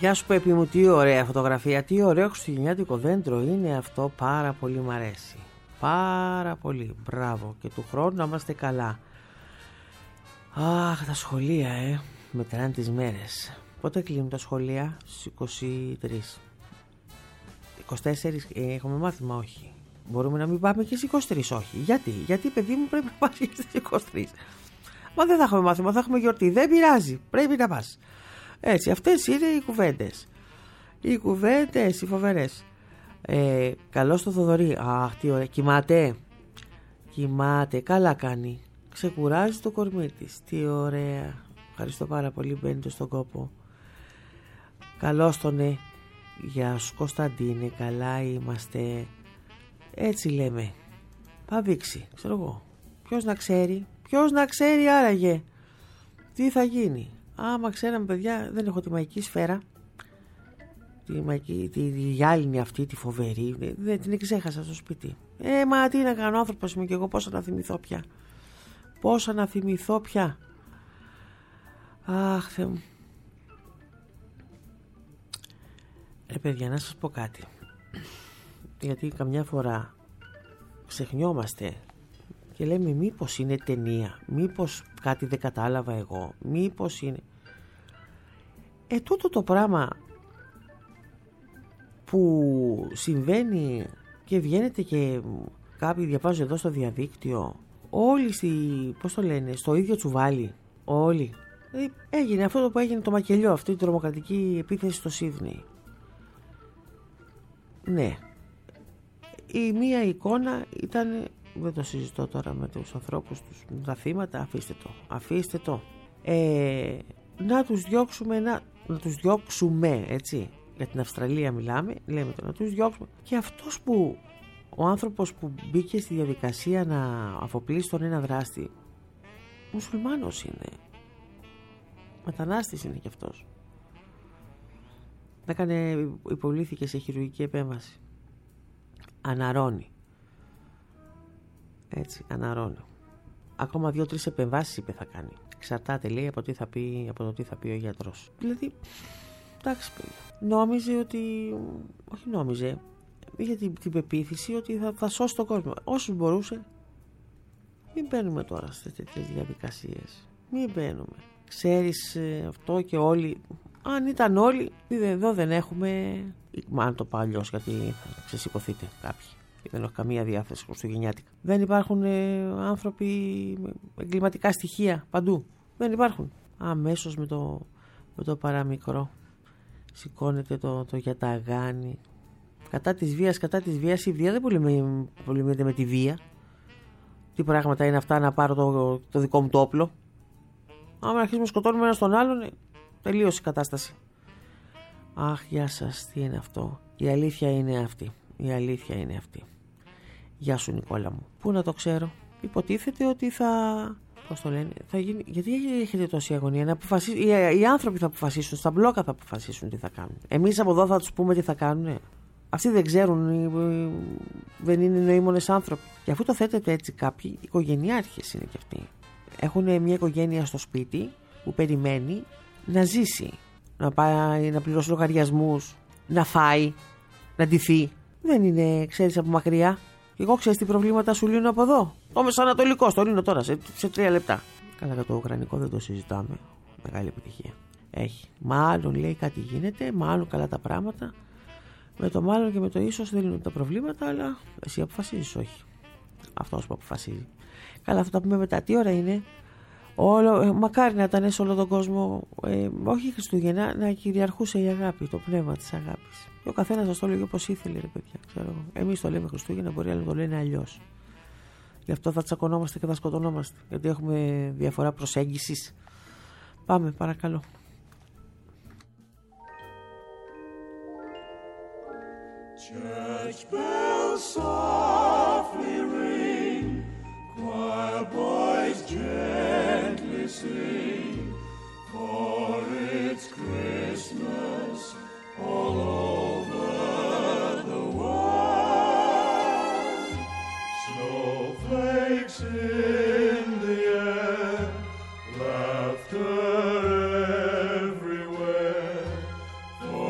Γεια σου Πέπη μου, τι ωραία φωτογραφία, τι ωραίο χριστουγεννιάτικο δέντρο είναι αυτό, πάρα πολύ μ' αρέσει. Πάρα πολύ, μπράβο, και του χρόνου να είμαστε καλά. Αχ, τα σχολεία μετράνε τις μέρες. Πότε κλείνουν τα σχολεία? Στις 23. 24 έχουμε μάθημα? Όχι. Μπορούμε να μην πάμε και στις 23? Όχι. Γιατί παιδί μου πρέπει να πας και στις 23? Μα δεν θα έχουμε μάθημα, θα έχουμε γιορτή. Δεν πειράζει, πρέπει να πας. Έτσι, αυτές είναι οι κουβέντες. Οι κουβέντες, οι φοβερές. Καλώς το Θοδωρή. Αχ, τι ωραία. Κοιμάται, καλά κάνει. Ξεκουράζει το κορμί της. Τι ωραία. Ευχαριστώ πάρα πολύ, μπαίνετε στον κόπο. Καλώς τον Γεια σου Κωνσταντίνε, καλά είμαστε. Έτσι λέμε. Θα δείξει, ξέρω εγώ. Ποιος να ξέρει άραγε τι θα γίνει. Άμα ξέραμε, παιδιά, δεν έχω τη μαγική σφαίρα, τη γυάλινη αυτή, τη φοβερή, δεν την ξέχασα στο σπίτι. Μα τι να κάνω, άνθρωπος είμαι κι εγώ, πώς να θυμηθώ πια. Αχ, Θεέ μου. Παιδιά, να σας πω κάτι, γιατί καμιά φορά ξεχνιόμαστε και λέμε μήπως είναι ταινία, μήπως κάτι δεν κατάλαβα εγώ, μήπως είναι... τούτο το πράγμα που συμβαίνει και βγαίνετε και κάποιοι διαβάζουν εδώ στο διαδίκτυο, όλοι στο ίδιο τσουβάλι, όλοι. Έγινε αυτό που έγινε το μακελιό, αυτή η τρομοκρατική επίθεση στο Σίδνεϊ. Ναι, η μία εικόνα ήταν, δεν το συζητώ τώρα με τους ανθρώπους τους, με τα θύματα, αφήστε το. Να τους διώξουμε, έτσι, για την Αυστραλία λέμε το, να τους διώξουμε. Και αυτός ο άνθρωπος που μπήκε στη διαδικασία να αφοπλίσει τον ένα δράστη, μουσουλμάνος είναι, μετανάστης είναι κι αυτός. Υποβλήθηκε σε χειρουργική επέμβαση. Αναρρώνει. Έτσι, αναρρώνει. Ακόμα 2-3 επεμβάσεις είπε θα κάνει. Εξαρτάται, λέει, από το τι θα πει ο γιατρός. Δηλαδή, εντάξει, παιδί. Είχε την πεποίθηση ότι θα σώσει τον κόσμο. Όσους μπορούσε. Μην μπαίνουμε τώρα σε τέτοιες διαδικασίες. Μην μπαίνουμε. Ξέρεις αυτό και όλοι. Αν ήταν όλοι, εδώ δεν έχουμε. Μάλλον το πάω αλλιώς, γιατί θα ξεσηκωθείτε κάποιοι. Δεν έχω καμία διάθεση χριστουγεννιάτικα. Δεν υπάρχουν άνθρωποι με εγκληματικά στοιχεία παντού. Δεν υπάρχουν. Αμέσως με το παραμικρό σηκώνεται το γιαταγάνι. Κατά της βίας, η βία δεν πολεμείται με τη βία. Τι πράγματα είναι αυτά να πάρω το δικό μου το όπλο? Άμα αρχίσουμε να σκοτώνουμε ένα τον άλλον, τελείωσε η κατάσταση. Αχ, γεια σας, τι είναι αυτό? Η αλήθεια είναι αυτή. Γεια σου Νικόλα μου. Πού να το ξέρω? Υποτίθεται ότι θα γίνει. Γιατί έχετε τόση αγωνία? Οι άνθρωποι θα αποφασίσουν, στα μπλόκα θα αποφασίσουν τι θα κάνουν. Εμείς από εδώ θα τους πούμε τι θα κάνουν. Αυτοί δεν ξέρουν, δεν είναι νοήμονες άνθρωποι. Και αφού το θέτετε έτσι, κάποιοι οικογενειάρχες είναι κι αυτοί. Έχουν μια οικογένεια στο σπίτι που περιμένει να ζήσει, να πάει να πληρώσει λογαριασμούς, να φάει, να ντυθεί. Δεν είναι, ξέρεις, από μακριά. Και εγώ ξέρεις τι προβλήματα σου λύνω από εδώ. Το μεσανατολικό, στο λύνω τώρα σε 3 λεπτά. Καλά, για το ουκρανικό δεν το συζητάμε. Μεγάλη επιτυχία. Έχει. Μάλλον λέει κάτι γίνεται, μάλλον καλά τα πράγματα. Με το μάλλον και με το ίσως δεν λύνουν τα προβλήματα, αλλά εσύ αποφασίζεις, όχι. Αυτός που αποφασίζει. Καλά, θα τα πούμε μετά. Τι ώρα είναι? Μακάρι να ήταν σε όλο τον κόσμο, όχι Χριστούγεννα, να κυριαρχούσε η αγάπη, το πνεύμα της αγάπης. Και ο καθένας σας το λέγει όπως ήθελε, ρε παιδιά. Ξέρω. Εμείς το λέμε Χριστούγεννα, μπορεί άλλοι να το λένε αλλιώς. Γι' αυτό θα τσακωνόμαστε και θα σκοτωνόμαστε. Γιατί έχουμε διαφορά προσέγγισης. Πάμε, παρακαλώ. Church bells softly ring, choir boys gently sing, for it's Christmas all over the world. Snowflakes in the air, laughter everywhere, for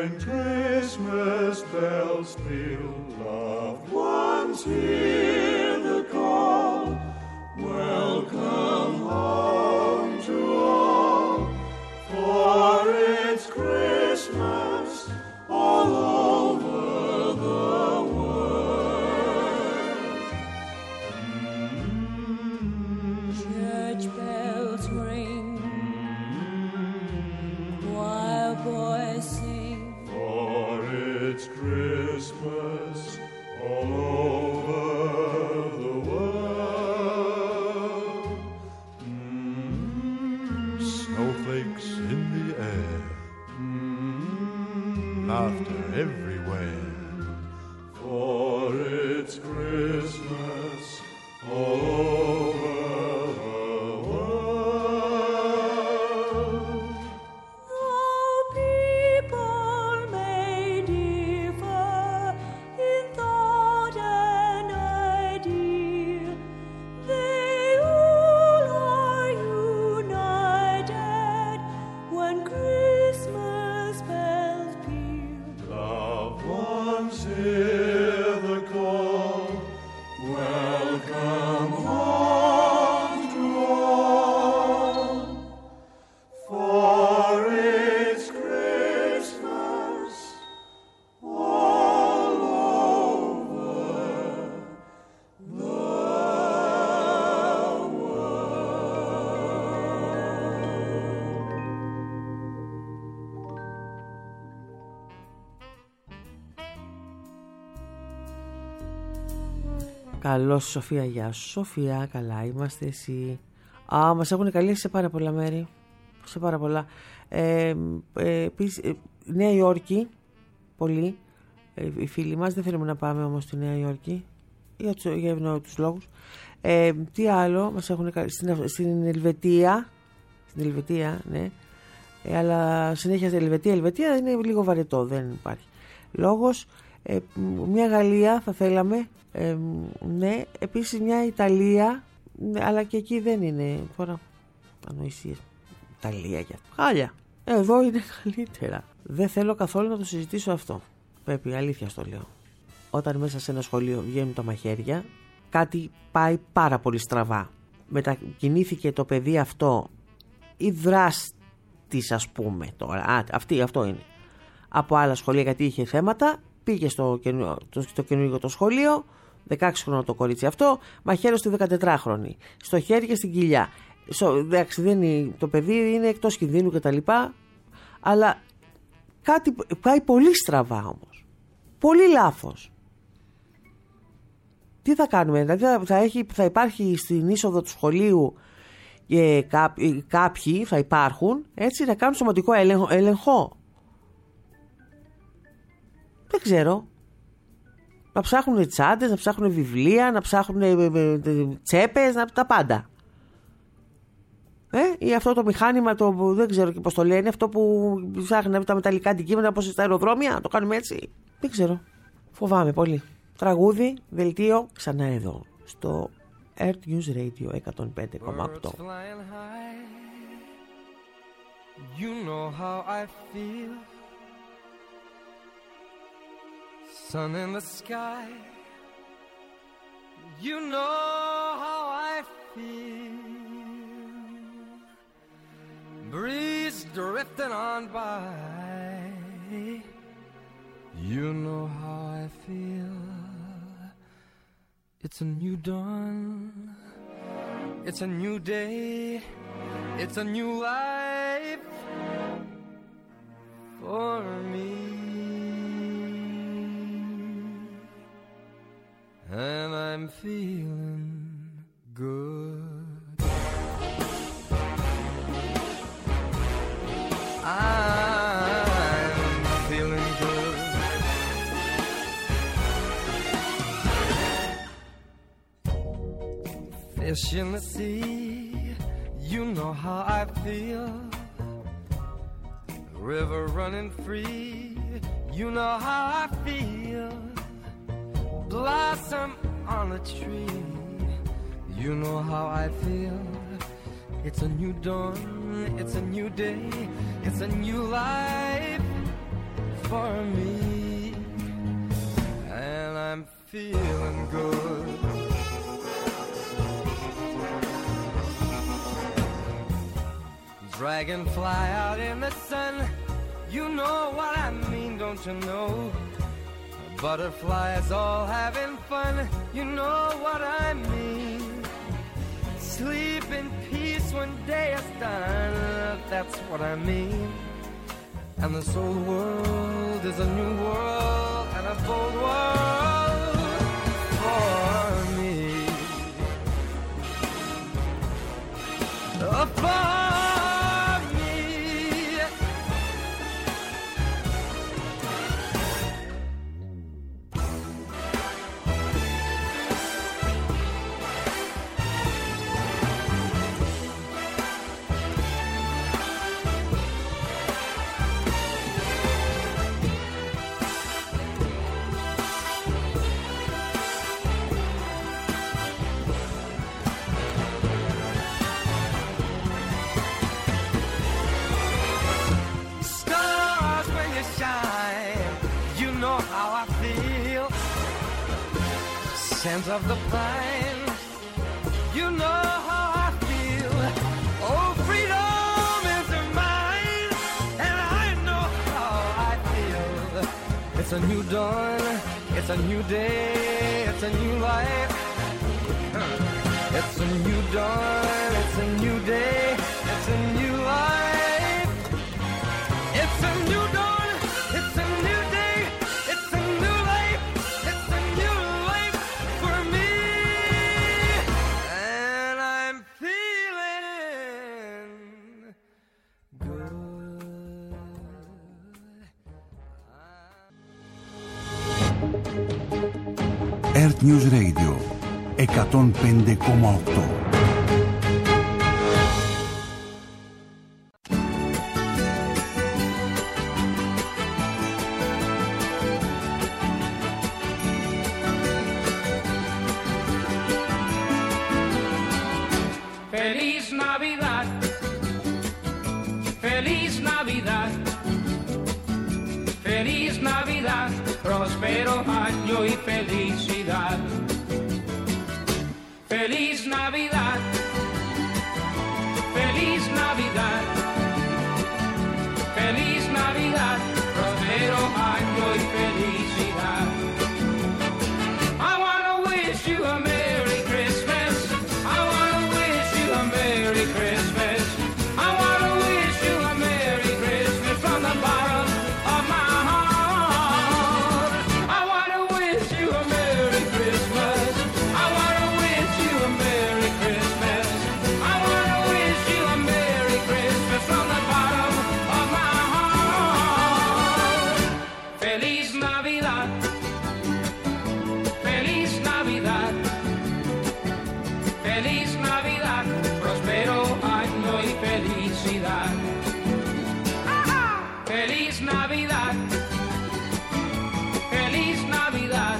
When Christmas bells peal, loved ones hear the call. Welcome home to all, for it's Christmas all over the world. Church bells ring, choir boys sing, For it's Christmas all over the world. Snowflakes in the air, laughter everywhere. For it's Christmas all over the world. though people may differ in thought and idea, they all are united when Christmas bells peal. Loved ones hear the call. Welcome home to all. For it's Christmas all over the Καλώς Σοφία, γεια σου Σοφία, καλά είμαστε εσύ? Α, μας έχουν καλέσει σε πάρα πολλά μέρη, σε πάρα πολλά. Επίσης, Νέα Υόρκη, πολύ. Οι φίλοι μας, δεν θέλουμε να πάμε όμως στη Νέα Υόρκη για ευνοϊκούς λόγους. Τι άλλο μας έχουν καλέσει? Στην Ελβετία. Στην Ελβετία, ναι. Αλλά συνέχεια στην Ελβετία είναι λίγο βαρετό, δεν υπάρχει λόγος. Μια Γαλλία θα θέλαμε, ναι. Επίσης μια Ιταλία, αλλά και εκεί δεν είναι τώρα ανοησίες. Ιταλία για χάλια. Εδώ είναι καλύτερα. Δεν θέλω καθόλου να το συζητήσω αυτό. Πρέπει, αλήθεια στο λέω. Όταν μέσα σε ένα σχολείο βγαίνουν τα μαχαίρια, κάτι πάει πάρα πολύ στραβά. Μετακινήθηκε το παιδί αυτό ή δράστης, ας πούμε τώρα. Αυτό είναι. Από άλλα σχολεία, γιατί είχε θέματα. Πήγε στο καινούργιο το σχολείο, 16 χρονών το κορίτσι αυτό, μαχαίρωσε τη 14χρονη. Στο χέρι και στην κοιλιά. Εντάξει, το παιδί είναι εκτός κινδύνου κτλ. Αλλά κάτι πάει πολύ στραβά όμως. Πολύ λάθος. Τι θα κάνουμε? Δηλαδή θα υπάρχει στην είσοδο του σχολείου και κάποιοι θα υπάρχουν, έτσι, να κάνουν σωματικό έλεγχο. Δεν ξέρω. Να ψάχνουν τσάντες, να ψάχνουν βιβλία, να ψάχνουν τσέπες, τα πάντα. Ή αυτό το μηχάνημα, δεν ξέρω και πώς το λένε, αυτό που ψάχνει τα μεταλλικά αντικείμενα, όπως στα αεροδρόμια, το κάνουμε έτσι. Δεν ξέρω. Φοβάμαι πολύ. Τραγούδι, δελτίο, ξανά εδώ, στο Earth News Radio 105,8. You know how I feel. Sun in the sky. You know how I feel. Breeze drifting on by. You know how I feel. It's a new dawn. It's a new day. It's a new life for me. And I'm feeling good. I'm feeling good. Fish in the sea, you know how I feel. River running free, you know how I feel. Blossom on a tree, you know how I feel. It's a new dawn, it's a new day, it's a new life for me, and I'm feeling good. Dragonfly out in the sun, you know what I mean, don't you know? Butterflies all having fun, you know what I mean. Sleep in peace when day is done, that's what I mean. And this old world is a new world and a bold world for me. For scent of the pine, you know how I feel. Oh, freedom is mine, and I know how I feel. It's a new dawn, it's a new day, it's a new life. It's a new dawn, it's a new day, it's a new life. It's a new dawn, it's a new day, it's a new life. It's a new life for me, and I'm feeling good. Earth News Radio 105,8. Feliz Navidad, Feliz Navidad, Feliz Navidad, próspero año y felicidad. Feliz Navidad, Feliz Navidad, Feliz Navidad, próspero año y felicidad. I wanna wish you a Merry Christmas. I wanna wish you a Merry Christmas. I wanna wish you a Merry Christmas from the bottom of my heart. I wanna wish you a Merry Christmas. I wanna wish you a Merry Christmas. I wanna wish you a Merry Christmas from the bottom of my heart. Feliz Navidad. Feliz Navidad. Feliz Navidad, próspero año y felicidad. Feliz Navidad, Feliz Navidad,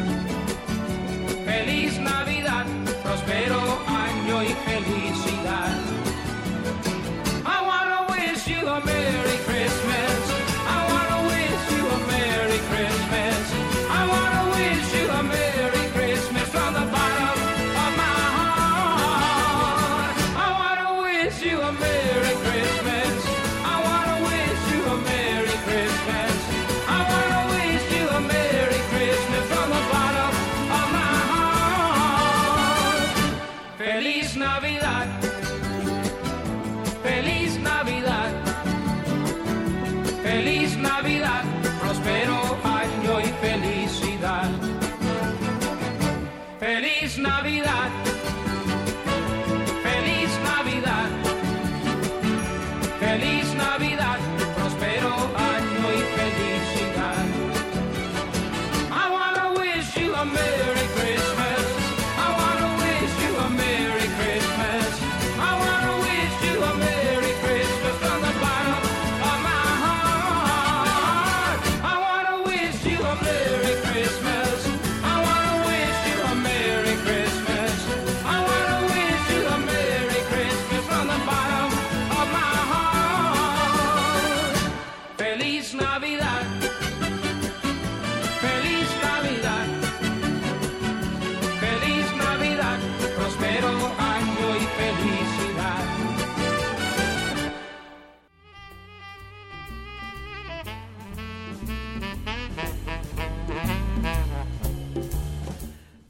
Feliz Navidad, próspero año y felicidad. I wanna wish you a Merry Christmas. I wanna wish you a Merry Christmas. I wanna wish you a Merry Christmas from the bottom of my heart. I wanna wish you a Merry Christmas. I wanna wish you a Merry Christmas. I wanna wish you a Merry Christmas from the bottom of my heart. Feliz Navidad. Feliz Navidad. Feliz Navidad, próspero año y felicidad. Feliz Navidad. Feliz Navidad. Feliz Navidad, próspero año y felicidad. I wanna wish you a Merry Christmas. I wanna wish you a Merry Christmas. I wanna wish you a Merry Christmas from the bottom of my heart.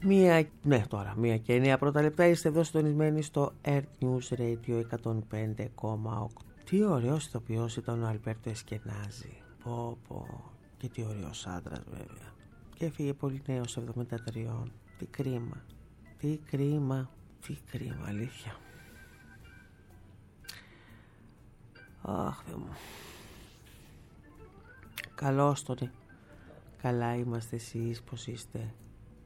Μία και 9 πρώτα λεπτά. Είστε εδώ συντονισμένοι στο Earth News Radio 105,8. Τι ωραίος ηθοποιός ήταν ο Αλμπέρτο Εσκενάζη. Πω. Και τι ωραίος άντρας βέβαια. Και έφυγε πολύ νέος 73. Τι κρίμα αλήθεια. Αχ Θεέ μου. Καλώς τον. Καλά είμαστε εσείς, πως είστε?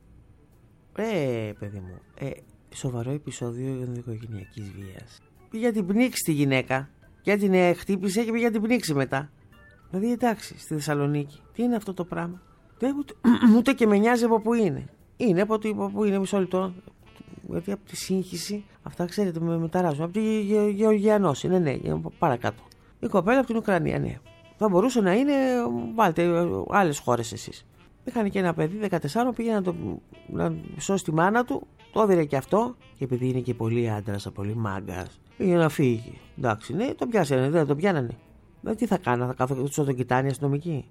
Παιδί μου, σοβαρό επεισόδιο οικογενειακής βίας. Πήγε να την πνίξει τη γυναίκα και την χτύπησε και πήγε να την πνίξει μετά. Δηλαδή εντάξει, στη Θεσσαλονίκη. Τι είναι αυτό το πράγμα? Ούτε και με νοιάζει από που είναι. Είναι από που είναι, μισό λεπτό. Γιατί από τη σύγχυση, αυτά ξέρετε με ταράζουν. Από τη Γεωργιανός είναι, ναι, παρακάτω. Η κοπέλα από την Ουκρανία, ναι. Θα μπορούσε να είναι, βάλτε άλλες χώρες εσείς. Είχαν και ένα παιδί 14, πήγε να σώσει τη μάνα του, το έδινε και αυτό. Και επειδή είναι και πολύ άντρας, πολύ μάγκας, πήγε να φύγει. Εντάξει, ναι, τον πιάσανε, δεν τον πιάνανε. Τι θα κάνω, θα κάθω τον κοιτάνε οι αστυνομικοί?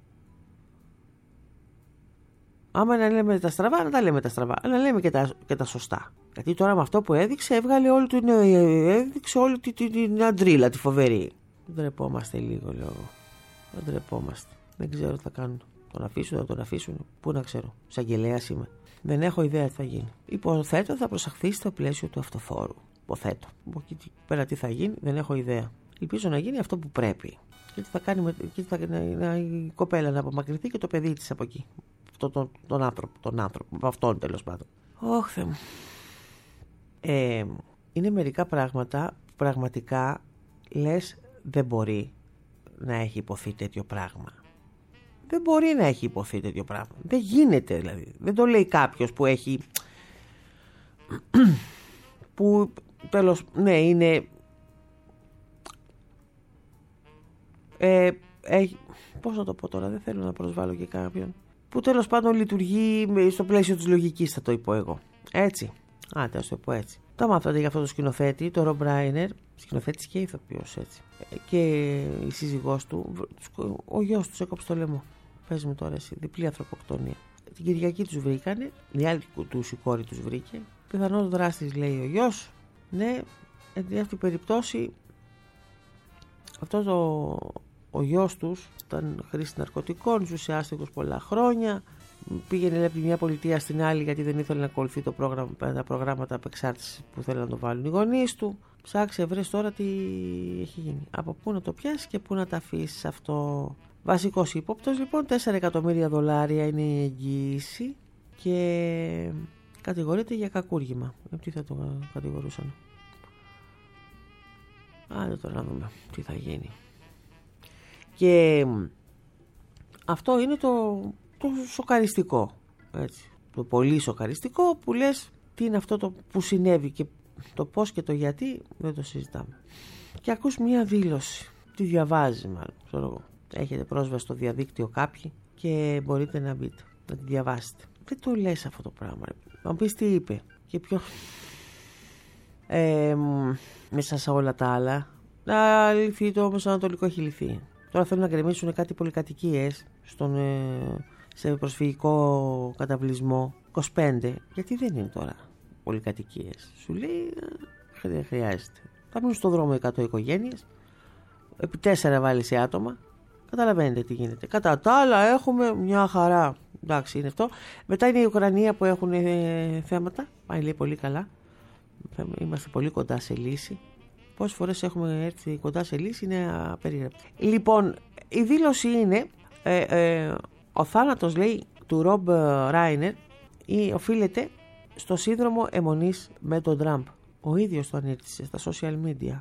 Άμα να λέμε τα στραβά, να τα λέμε τα στραβά, αλλά να λέμε και τα σωστά. Γιατί τώρα με αυτό που έδειξε, έδειξε όλη την αντρίλα, τη φοβερή. Δεν ντρεπόμαστε λίγο, λέω. Δεν ντρεπόμαστε. Δεν ξέρω τι θα κάνουν. Τον αφήσουν, θα τον αφήσουν. Πού να ξέρω. Εισαγγελέας είμαι. Δεν έχω ιδέα τι θα γίνει. Υποθέτω θα προσαχθεί στο πλαίσιο του αυτοφόρου. Υποθέτω. Από εκεί πέρα τι θα γίνει, δεν έχω ιδέα. Ελπίζω να γίνει αυτό που πρέπει. Και τι θα κάνει η κοπέλα να απομακρυνθεί και το παιδί της από εκεί. Τον άνθρωπο. Από αυτόν τέλος πάντων. Ωχ, Θεέ μου. Είναι μερικά πράγματα που πραγματικά λες δεν μπορεί να έχει υποθεί τέτοιο πράγμα. Δεν μπορεί να έχει υποθεί τέτοιο πράγμα. Δεν γίνεται δηλαδή. Δεν το λέει κάποιος που έχει που τέλος, ναι, είναι πώς να το πω τώρα, δεν θέλω να προσβάλλω και κάποιον, που τέλος πάντων λειτουργεί στο πλαίσιο της λογικής, θα το πω εγώ. Έτσι. Άντε, ας το πω έτσι. Το μάθατε για αυτό το σκηνοθέτη, το Ρομπ Ράινερ, σκηνοθέτης και ηθοποιός, έτσι. Και η σύζυγός του, ο γιος τους έκοψε το λαιμό. Πες μου τώρα εσύ, διπλή ανθρωποκτονία. Την Κυριακή τους βρήκανε, η άλλη τους η κόρη τους βρήκε. Πιθανόν δράστης, λέει ο γιος. Ναι, εν αυτή την περίπτωση, αυτός ο γιος τους ήταν χρήση ναρκωτικών, ουσιάστηκος πολλά χρόνια. Πήγαινε από μια πολιτεία στην άλλη γιατί δεν ήθελε να ακολουθεί τα προγράμματα απεξάρτησης που θέλουν να το βάλουν οι γονείς του. Ψάξε, βρες τώρα τι έχει γίνει. Από πού να το πιάσεις και πού να τα αφήσεις αυτό. Βασικός ύποπτος λοιπόν, $4 εκατομμύρια είναι η εγγύηση και κατηγορείται για κακούργημα. Τι θα το κατηγορούσαν? Άντε τώρα να δούμε τι θα γίνει. Και αυτό είναι το σοκαριστικό, έτσι. Το πολύ σοκαριστικό που λες τι είναι αυτό το που συνέβη και το πώς και το γιατί δεν το συζητάμε. Και ακούς μια δήλωση, τη διαβάζει μάλλον, ξέρω εγώ. Έχετε πρόσβαση στο διαδίκτυο κάποιοι και μπορείτε να μπείτε, να τη διαβάσετε. Δεν το λες αυτό το πράγμα, ρε. Να μου πεις τι είπε και ποιο... μέσα σε όλα τα άλλα να λυθεί το Μεσανατολικό, έχει λυθεί. Τώρα θέλουν να γκρεμίσουν κάτι πολυκατοικίες σε προσφυγικό καταβλισμό 25. Γιατί δεν είναι τώρα πολυκατοικίες? Σου λέει δεν χρειάζεται. Θα μείνουν στον δρόμο 100 οικογένειες, επί 4 βάλεις σε άτομα. Καταλαβαίνετε τι γίνεται. Κατά τα άλλα έχουμε μια χαρά. Εντάξει, είναι αυτό. Μετά είναι η Ουκρανία που έχουν θέματα. Πάει, λέει, πολύ καλά. Είμαστε πολύ κοντά σε λύση. Πόσες φορές έχουμε έρθει κοντά σε λύση είναι απερίγραπτη. Λοιπόν, η δήλωση είναι ο θάνατος, λέει, του Ρομπ Ράινερ οφείλεται στο σύνδρομο αιμονής με τον Τραμπ. Ο ίδιος το ανήρτησε στα social media.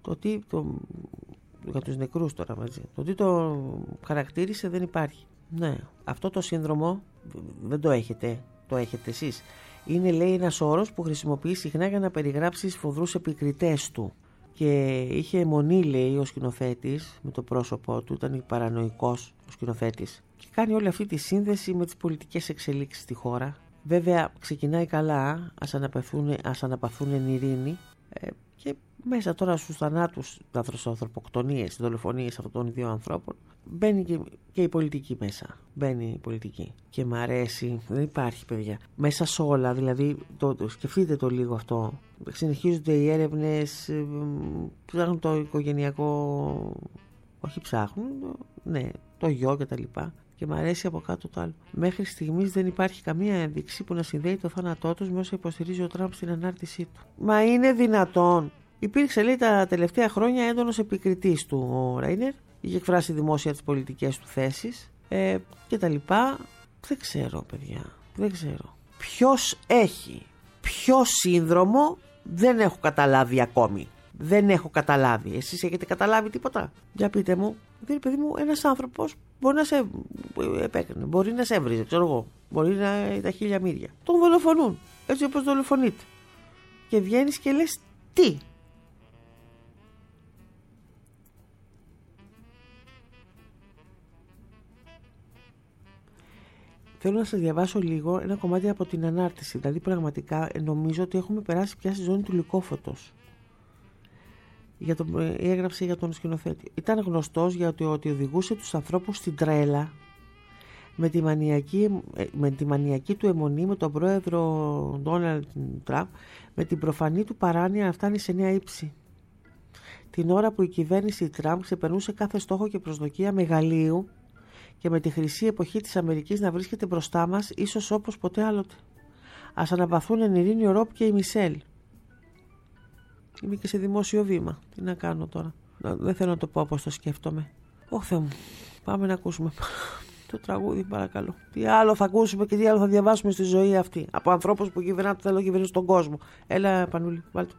Για τους νεκρούς τώρα μαζί. Το τι το χαρακτήρισε δεν υπάρχει. Ναι, αυτό το σύνδρομο δεν το έχετε. Το έχετε εσείς. Είναι, λέει, ένας όρος που χρησιμοποιεί συχνά για να περιγράψει σφοδρούς επικριτές του. Και είχε αιμονή, λέει, ο σκηνοθέτης με το πρόσωπό του, ήταν παρανοϊκός ο σκηνοθέτης. Και κάνει όλη αυτή τη σύνδεση με τις πολιτικές εξελίξεις στη χώρα. Βέβαια ξεκινάει καλά, ας αναπαθούν εν ειρήνη. Και μέσα τώρα στους θανάτους, τις ανθρωποκτονίες, τις δολοφονίες αυτών των δύο ανθρώπων, μπαίνει και η πολιτική μέσα. Μπαίνει η πολιτική. Και μ' αρέσει, δεν υπάρχει, παιδιά. Μέσα σε όλα, δηλαδή, σκεφτείτε το λίγο αυτό. Συνεχίζονται οι έρευνες, ψάχνουν το οικογενειακό. Όχι ψάχνουν, ναι, το γιο κτλ. Και μ' αρέσει από κάτω το άλλο. Μέχρι στιγμής δεν υπάρχει καμία ένδειξη που να συνδέει το θάνατό τους με όσα υποστηρίζει ο Τραμπ στην ανάρτησή του. Μα είναι δυνατόν? Υπήρξε, λέει, τα τελευταία χρόνια έντονος επικριτής του ο Ρέινερ. Είχε εκφράσει δημόσια τις πολιτικές του θέσεις και τα λοιπά. Δεν ξέρω, παιδιά. Δεν ξέρω. Ποιος έχει ποιο σύνδρομο, δεν έχω καταλάβει ακόμη. Δεν έχω καταλάβει. Εσείς έχετε καταλάβει τίποτα? Για πείτε μου. Δηλαδή, παιδί μου, ένας άνθρωπος μπορεί να σε επέκρινε, μπορεί να σε έβριζε, ξέρω εγώ. Μπορεί να τα χίλια μύρια. Τον δολοφονούν. Έτσι όπως δολοφονείται. Και βγαίνεις και λες τι? Θέλω να σας διαβάσω λίγο ένα κομμάτι από την ανάρτηση. Δηλαδή, πραγματικά νομίζω ότι έχουμε περάσει πια στη ζώνη του λυκόφωτος. Έγραψε για τον σκηνοθέτη. Ήταν γνωστός για ότι οδηγούσε τους ανθρώπους στην τρέλα με τη μανιακή του αιμονή με τον πρόεδρο Ντόναλντ Τραμπ, με την προφανή του παράνοια να φτάνει σε νέα ύψη. Την ώρα που η κυβέρνηση Τραμπ ξεπερνούσε κάθε στόχο και προσδοκία μεγαλείου και με τη χρυσή εποχή της Αμερικής να βρίσκεται μπροστά μας, ίσως όπως ποτέ άλλοτε. Ας αναβαθούν εν ειρήνη ο Ροπ και η Μισελ. Είμαι και σε δημόσιο βήμα. Τι να κάνω τώρα? Δεν θέλω να το πω όπως το σκέφτομαι. Ω Θεέ μου. Πάμε να ακούσουμε το τραγούδι, παρακαλώ. Τι άλλο θα ακούσουμε και τι άλλο θα διαβάσουμε στη ζωή αυτή? Από ανθρώπους που κυβερνάνε το θέλω κυβερνήσουν τον κόσμο. Έλα, Πανούλη, βάλτε.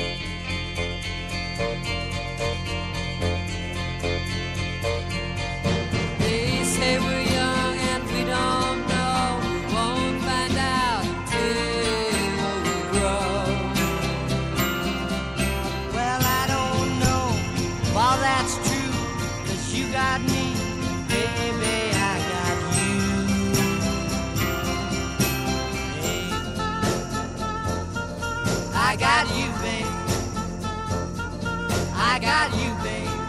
I got you, babe. I got you, babe.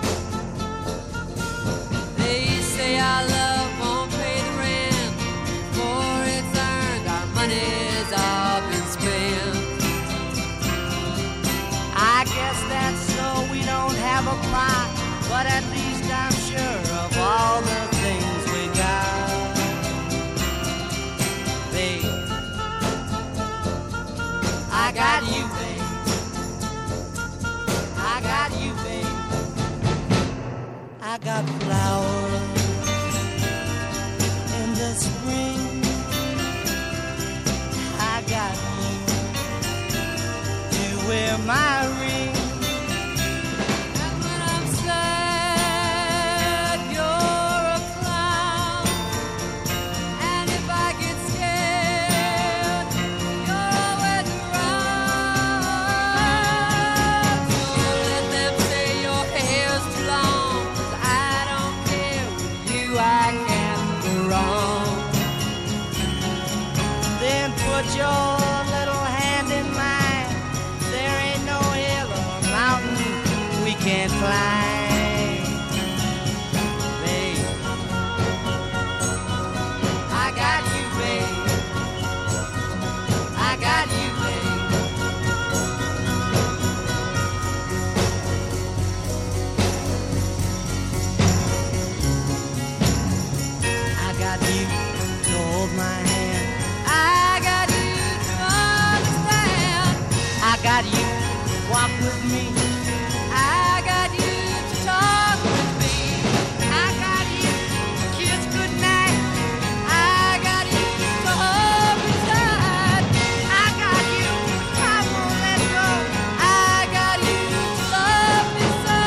They say our love won't pay the rent, for it's earned, our money's all been spent. I guess that's so we don't have a plot, but at least I'm sure of all the things we got. Babe, I got you, babe. I got you, babe. I got flowers in the spring. I got you to wear my ring. And when I'm sad, you're a clown. And if I get scared, you're always around. So let them say your hair's too long, 'cause I don't care. With you I can't go wrong. Then put your little hand in mine. There ain't no hill or mountain we can't climb. Babe, I got you, babe. I got you, babe. I got you to hold my hand. I got you to understand. I got you to walk with me. I got you to talk with me. I got you to kiss goodnight. I got you to hold me tight. I got you, I won't let go. I got you to love me so.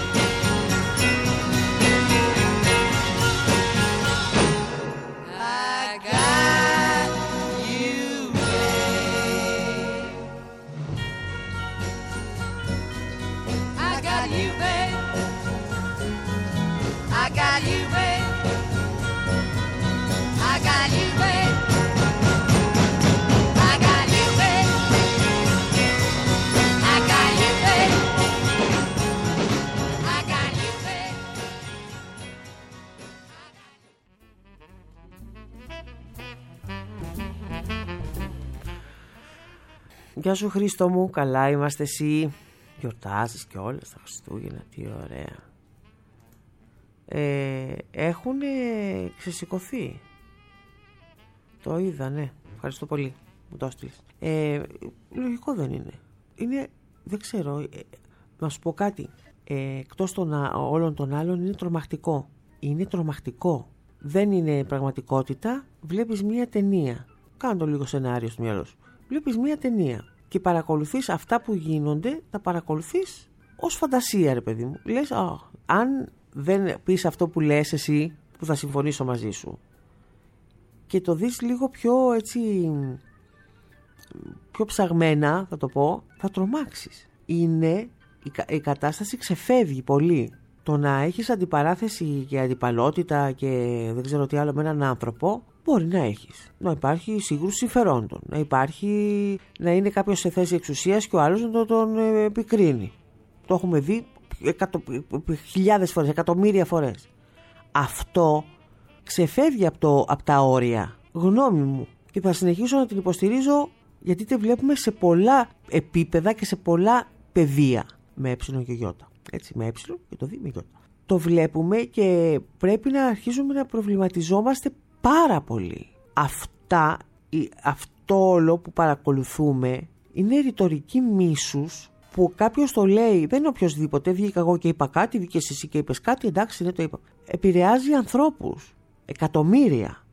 I Γεια σου Χρήστο μου, καλά είμαστε εσύ? Γιορτάζεις και όλα στα Χριστούγεννα, τι ωραία. Έχουν ξεσηκωθεί. Το είδα, ναι. Ευχαριστώ πολύ, μου το έστειλες. Λογικό δεν είναι. Είναι, δεν ξέρω, να σου πω κάτι. Εκτός των όλων των άλλων είναι τρομακτικό. Είναι τρομακτικό. Δεν είναι πραγματικότητα. Βλέπεις μία ταινία. Κάνε το λίγο σενάριο στο μυαλό σου. Βλέπεις μία ταινία και παρακολουθείς αυτά που γίνονται, τα παρακολουθείς ως φαντασία, ρε παιδί μου. Λες, αν δεν πεις αυτό που λες εσύ, που θα συμφωνήσω μαζί σου, και το δεις λίγο πιο έτσι, πιο ψαγμένα, θα το πω, θα τρομάξεις. Η κατάσταση ξεφεύγει πολύ. Το να έχεις αντιπαράθεση και αντιπαλότητα και δεν ξέρω τι άλλο με έναν άνθρωπο, μπορεί να έχεις. Να υπάρχει σύγκρουση συμφερόντων. Να είναι κάποιος σε θέση εξουσίας και ο άλλος να τον επικρίνει. Το έχουμε δει χιλιάδες φορές, εκατομμύρια φορές. Αυτό ξεφεύγει από τα όρια. Γνώμη μου. Και θα συνεχίσω να την υποστηρίζω, γιατί τη βλέπουμε σε πολλά επίπεδα και σε πολλά πεδία. Με ε και γιώτα. Έτσι, με ε και το δι με γιώτα. Το βλέπουμε και πρέπει να αρχίζουμε να προβληματιζόμαστε πάρα πολύ. Αυτό όλο που παρακολουθούμε είναι ρητορική μίσους, που κάποιος το λέει, δεν είναι οποιοσδήποτε, βγήκα εγώ και είπα κάτι, βγήκες εσύ και είπες κάτι, εντάξει, ναι, το είπα. Επηρεάζει ανθρώπους, εκατομμύρια,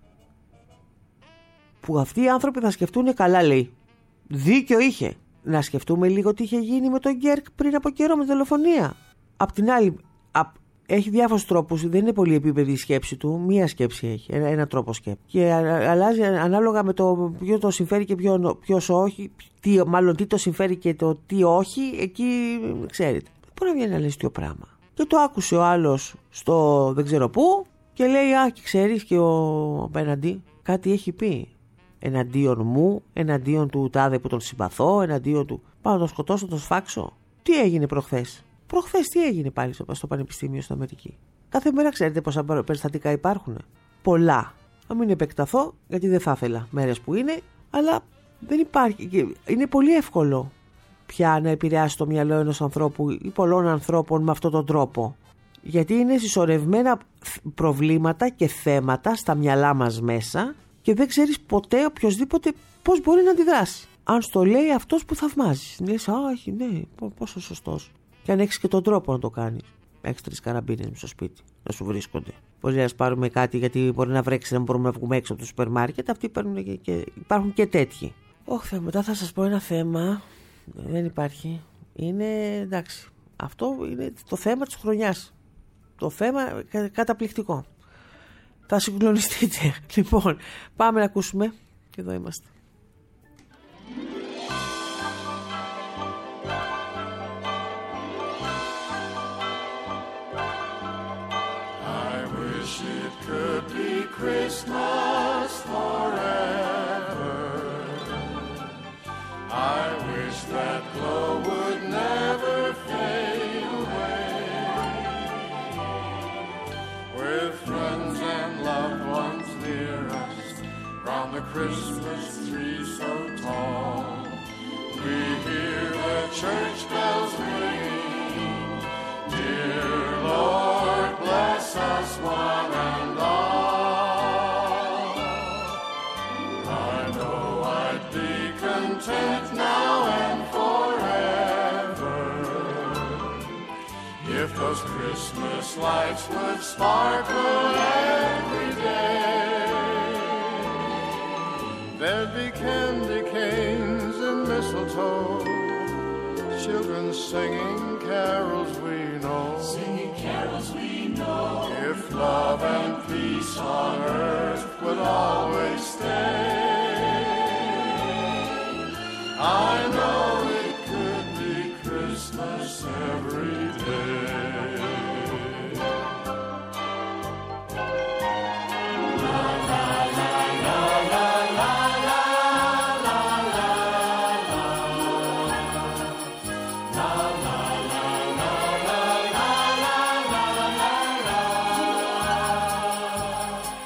που αυτοί οι άνθρωποι θα σκεφτούν, καλά λέει, δίκιο είχε. Να σκεφτούμε λίγο τι είχε γίνει με τον Γκέρκ πριν από καιρό, με τη δολοφονία. Απ' την άλλη, έχει διάφορους τρόπους, δεν είναι πολύ επίπεδη η σκέψη του, μία σκέψη έχει, ένα τρόπο σκέψη. Και αλλάζει ανάλογα με το ποιο το συμφέρει και ποιος όχι, τι το συμφέρει και το τι όχι, εκεί ξέρετε. Δεν μπορεί να βγαίνει να λες το πράγμα. Και το άκουσε ο άλλος στο δεν ξέρω πού και λέει, και ξέρεις, και ο απέναντι κάτι έχει πει. Εναντίον μου, εναντίον του τάδε που τον συμπαθώ, εναντίον του. Πάω να τον σκοτώσω, να τον σφάξω. Τι έγινε προχθές? Προχθές τι έγινε πάλι στο Πανεπιστήμιο στην Αμερική? Κάθε μέρα ξέρετε πόσα περιστατικά υπάρχουν? Πολλά. Να μην επεκταθώ, γιατί δεν θα ήθελα μέρες που είναι, αλλά δεν υπάρχει. Είναι πολύ εύκολο πια να επηρεάσει το μυαλό ενός ανθρώπου ή πολλών ανθρώπων με αυτόν τον τρόπο. Γιατί είναι συσσωρευμένα προβλήματα και θέματα στα μυαλά μας μέσα και δεν ξέρεις ποτέ οποιοσδήποτε πώς μπορεί να αντιδράσει. Αν στο λέει αυτός που θαυμάζεις, λες, όχι, ναι, πόσο σωστός. Και αν έχεις και τον τρόπο να το κάνεις. Έχεις 3 καραμπίνες στο σπίτι, να σου βρίσκονται. Μπορεί να πάρουμε κάτι, γιατί μπορεί να βρέξει, να μπορούμε να βγούμε έξω από το σούπερ μάρκετ. Αυτοί παίρνουν και υπάρχουν και τέτοιοι. Όχι, μετά θα σας πω ένα θέμα. Δεν υπάρχει. Είναι εντάξει. Αυτό είναι το θέμα της χρονιάς. Το θέμα καταπληκτικό. Θα συγκλονιστείτε. Λοιπόν, πάμε να ακούσουμε. Και εδώ είμαστε. Could be Christmas forever. I wish that glow would never fade away. With friends and loved ones near us, round the Christmas tree so tall, we hear the church bells ringing. Dear Lord, bless us one and all. I know I'd be content now and forever if those Christmas lights would sparkle every day. There'd be candy canes and mistletoe, children singing carols we know. Singing carols we know. If love and peace on earth would always stay, I know it could be Christmas every day. La la la la la la la la la la la la la la la.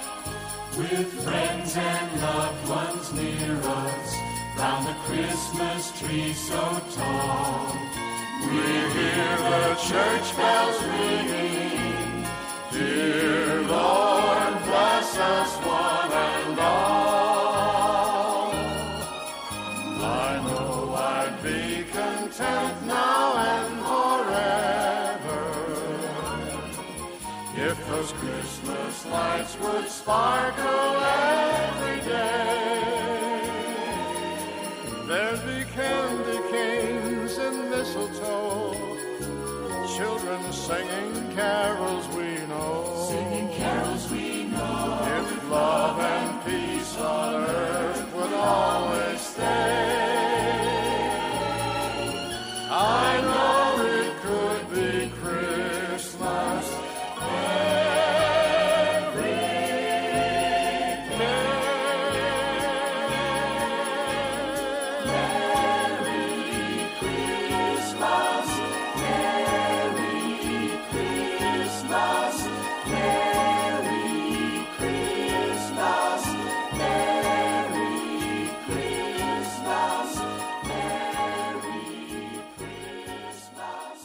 Christmas tree so tall. We hear the church bells ringing. Dear Lord, bless us one and all. I know I'd be content now and forever if those Christmas lights would sparkle every day. There'd be candy canes and mistletoe, children singing carols we know. Singing carols we know. If love and peace on earth would always stay, I know it could be Christmas every day. Merry Christmas, Merry Christmas, Merry Christmas, Merry Christmas, Merry Christmas.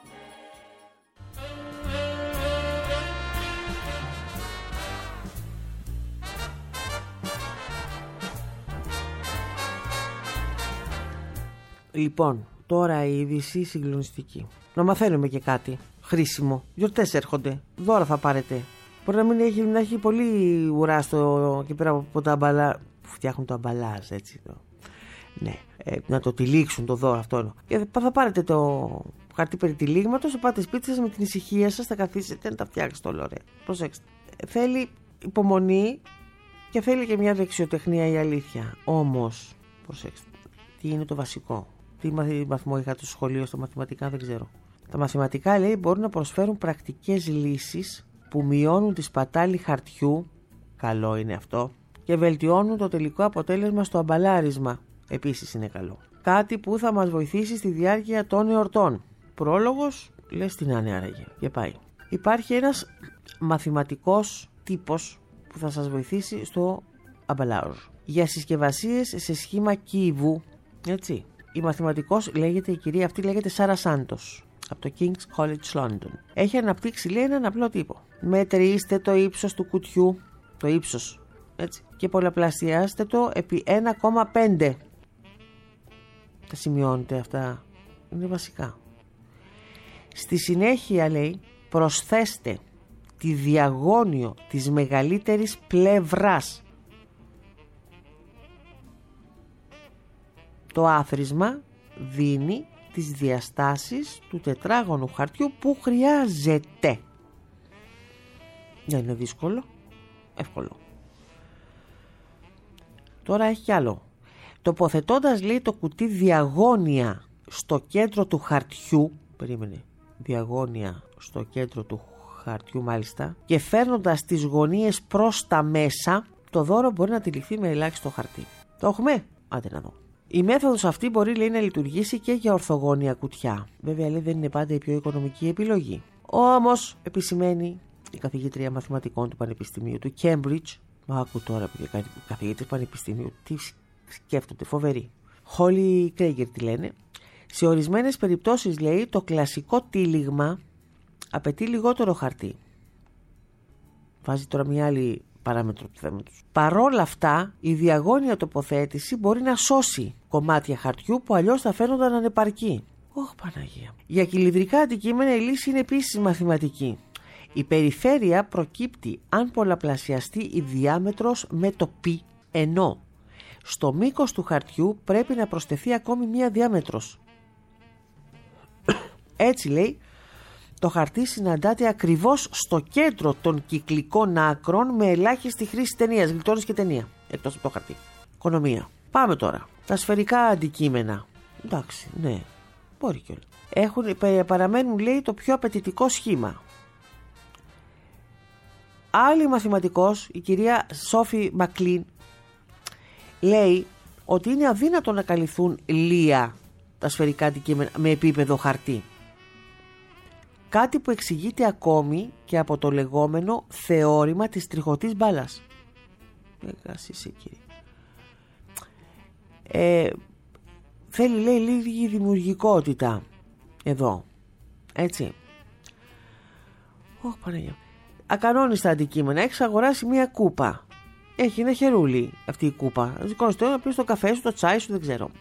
Λοιπόν, τώρα η είδηση συγκλονιστική. Να μαθαίνουμε και κάτι χρήσιμο. Γιορτές έρχονται, δώρα θα πάρετε. Μπορεί να μην έχει, να έχει πολύ ουρά στο και πέρα από τα αμπαλάζ. Φτιάχνουν το αμπαλάζ, έτσι. Ναι, να το τυλίξουν το δώρο αυτό. Και θα πάρετε το χαρτί περί τυλίγματος, θα πάτε σπίτι σας με την ησυχία σας, θα καθίσετε να τα φτιάξετε όλα ωραία. Προσέξτε. Θέλει υπομονή και θέλει και μια δεξιοτεχνία η αλήθεια. Όμως, προσέξτε. Τι είναι το βασικό. Τι βαθμό είχα στο σχολείο στα μαθηματικά, δεν ξέρω. Τα μαθηματικά, λέει, μπορούν να προσφέρουν πρακτικές λύσεις που μειώνουν τη σπατάλη χαρτιού, καλό είναι αυτό, και βελτιώνουν το τελικό αποτέλεσμα στο αμπαλάρισμα, επίσης είναι καλό. Κάτι που θα μας βοηθήσει στη διάρκεια των εορτών. Πρόλογος, λες τι να είναι άραγε, και πάει. Υπάρχει ένας μαθηματικός τύπος που θα σας βοηθήσει στο αμπαλάζ. Για συσκευασίες σε σχήμα κύβου, έτσι. Η μαθηματικός λέγεται, η κυρία αυτή λέγεται Σάρα Σάντος, από το King's College London. Έχει αναπτύξει, λέει, έναν απλό τύπο. Μετρήστε το ύψος του κουτιού, το ύψος, έτσι, και πολλαπλασιάστε το επί 1,5. Τα σημειώνετε αυτά, είναι βασικά. Στη συνέχεια, λέει, προσθέστε τη διαγώνιο της μεγαλύτερης πλευράς. Το άθροισμα δίνει τις διαστάσεις του τετράγωνου χαρτιού που χρειάζεται. Δεν είναι δύσκολο, εύκολο. Τώρα έχει κι άλλο. Τοποθετώντας, λέει, το κουτί διαγώνια στο κέντρο του χαρτιού, περίμενε, διαγώνια στο κέντρο του χαρτιού μάλιστα, και φέρνοντας τις γωνίες προς τα μέσα, το δώρο μπορεί να τυλιχθεί με ελάχιστο χαρτί. Το έχουμε? Άντε να δω. Η μέθοδος αυτή μπορεί, λέει, να λειτουργήσει και για ορθογώνια κουτιά. Βέβαια, λέει, δεν είναι πάντα η πιο οικονομική επιλογή. Όμως, επισημαίνει η καθηγήτρια μαθηματικών του Πανεπιστημίου του Cambridge, μα άκου τώρα που κάνει καθηγήτρια Πανεπιστημίου, τι σκέφτονται, φοβερή. Holly Krieger τη λένε. Σε ορισμένες περιπτώσεις, λέει, το κλασικό τύλιγμα απαιτεί λιγότερο χαρτί. Βάζει τώρα μια άλλη παράμετρο του θέματος. Παρόλα αυτά, η διαγώνια τοποθέτηση μπορεί να σώσει κομμάτια χαρτιού που αλλιώς θα φαίνονταν ανεπαρκή. Ωχ, Παναγία. Για κυλινδρικά αντικείμενα η λύση είναι επίσης μαθηματική. Η περιφέρεια προκύπτει αν πολλαπλασιαστεί η διάμετρος με το π, ενώ στο μήκος του χαρτιού πρέπει να προσθεθεί ακόμη μία διάμετρος. Έτσι, λέει, το χαρτί συναντάται ακριβώς στο κέντρο των κυκλικών άκρων με ελάχιστη χρήση ταινίας. Γλιτώνεις και ταινία εκτός από το χαρτί. Οικονομία. Πάμε τώρα. Τα σφαιρικά αντικείμενα. Εντάξει, ναι, μπορεί κιόλας. Παραμένουν, λέει, το πιο απαιτητικό σχήμα. Άλλη μαθηματικός, η κυρία Σόφι Μακλίν, λέει ότι είναι αδύνατο να καλυφθούν λία τα σφαιρικά αντικείμενα με επίπεδο χαρτί. Κάτι που εξηγείται ακόμη και από το λεγόμενο θεώρημα της τριχωτής μπάλας. θέλει, λέει, λίγη δημιουργικότητα εδώ, έτσι. Παναγιά. Ακανόνιστα αντικείμενα. Έχεις αγοράσει μια κούπα, έχει ένα χερούλι αυτή η κούπα, σηκώνεις το να πεις το καφέ σου, το τσάι σου, δεν ξέρω.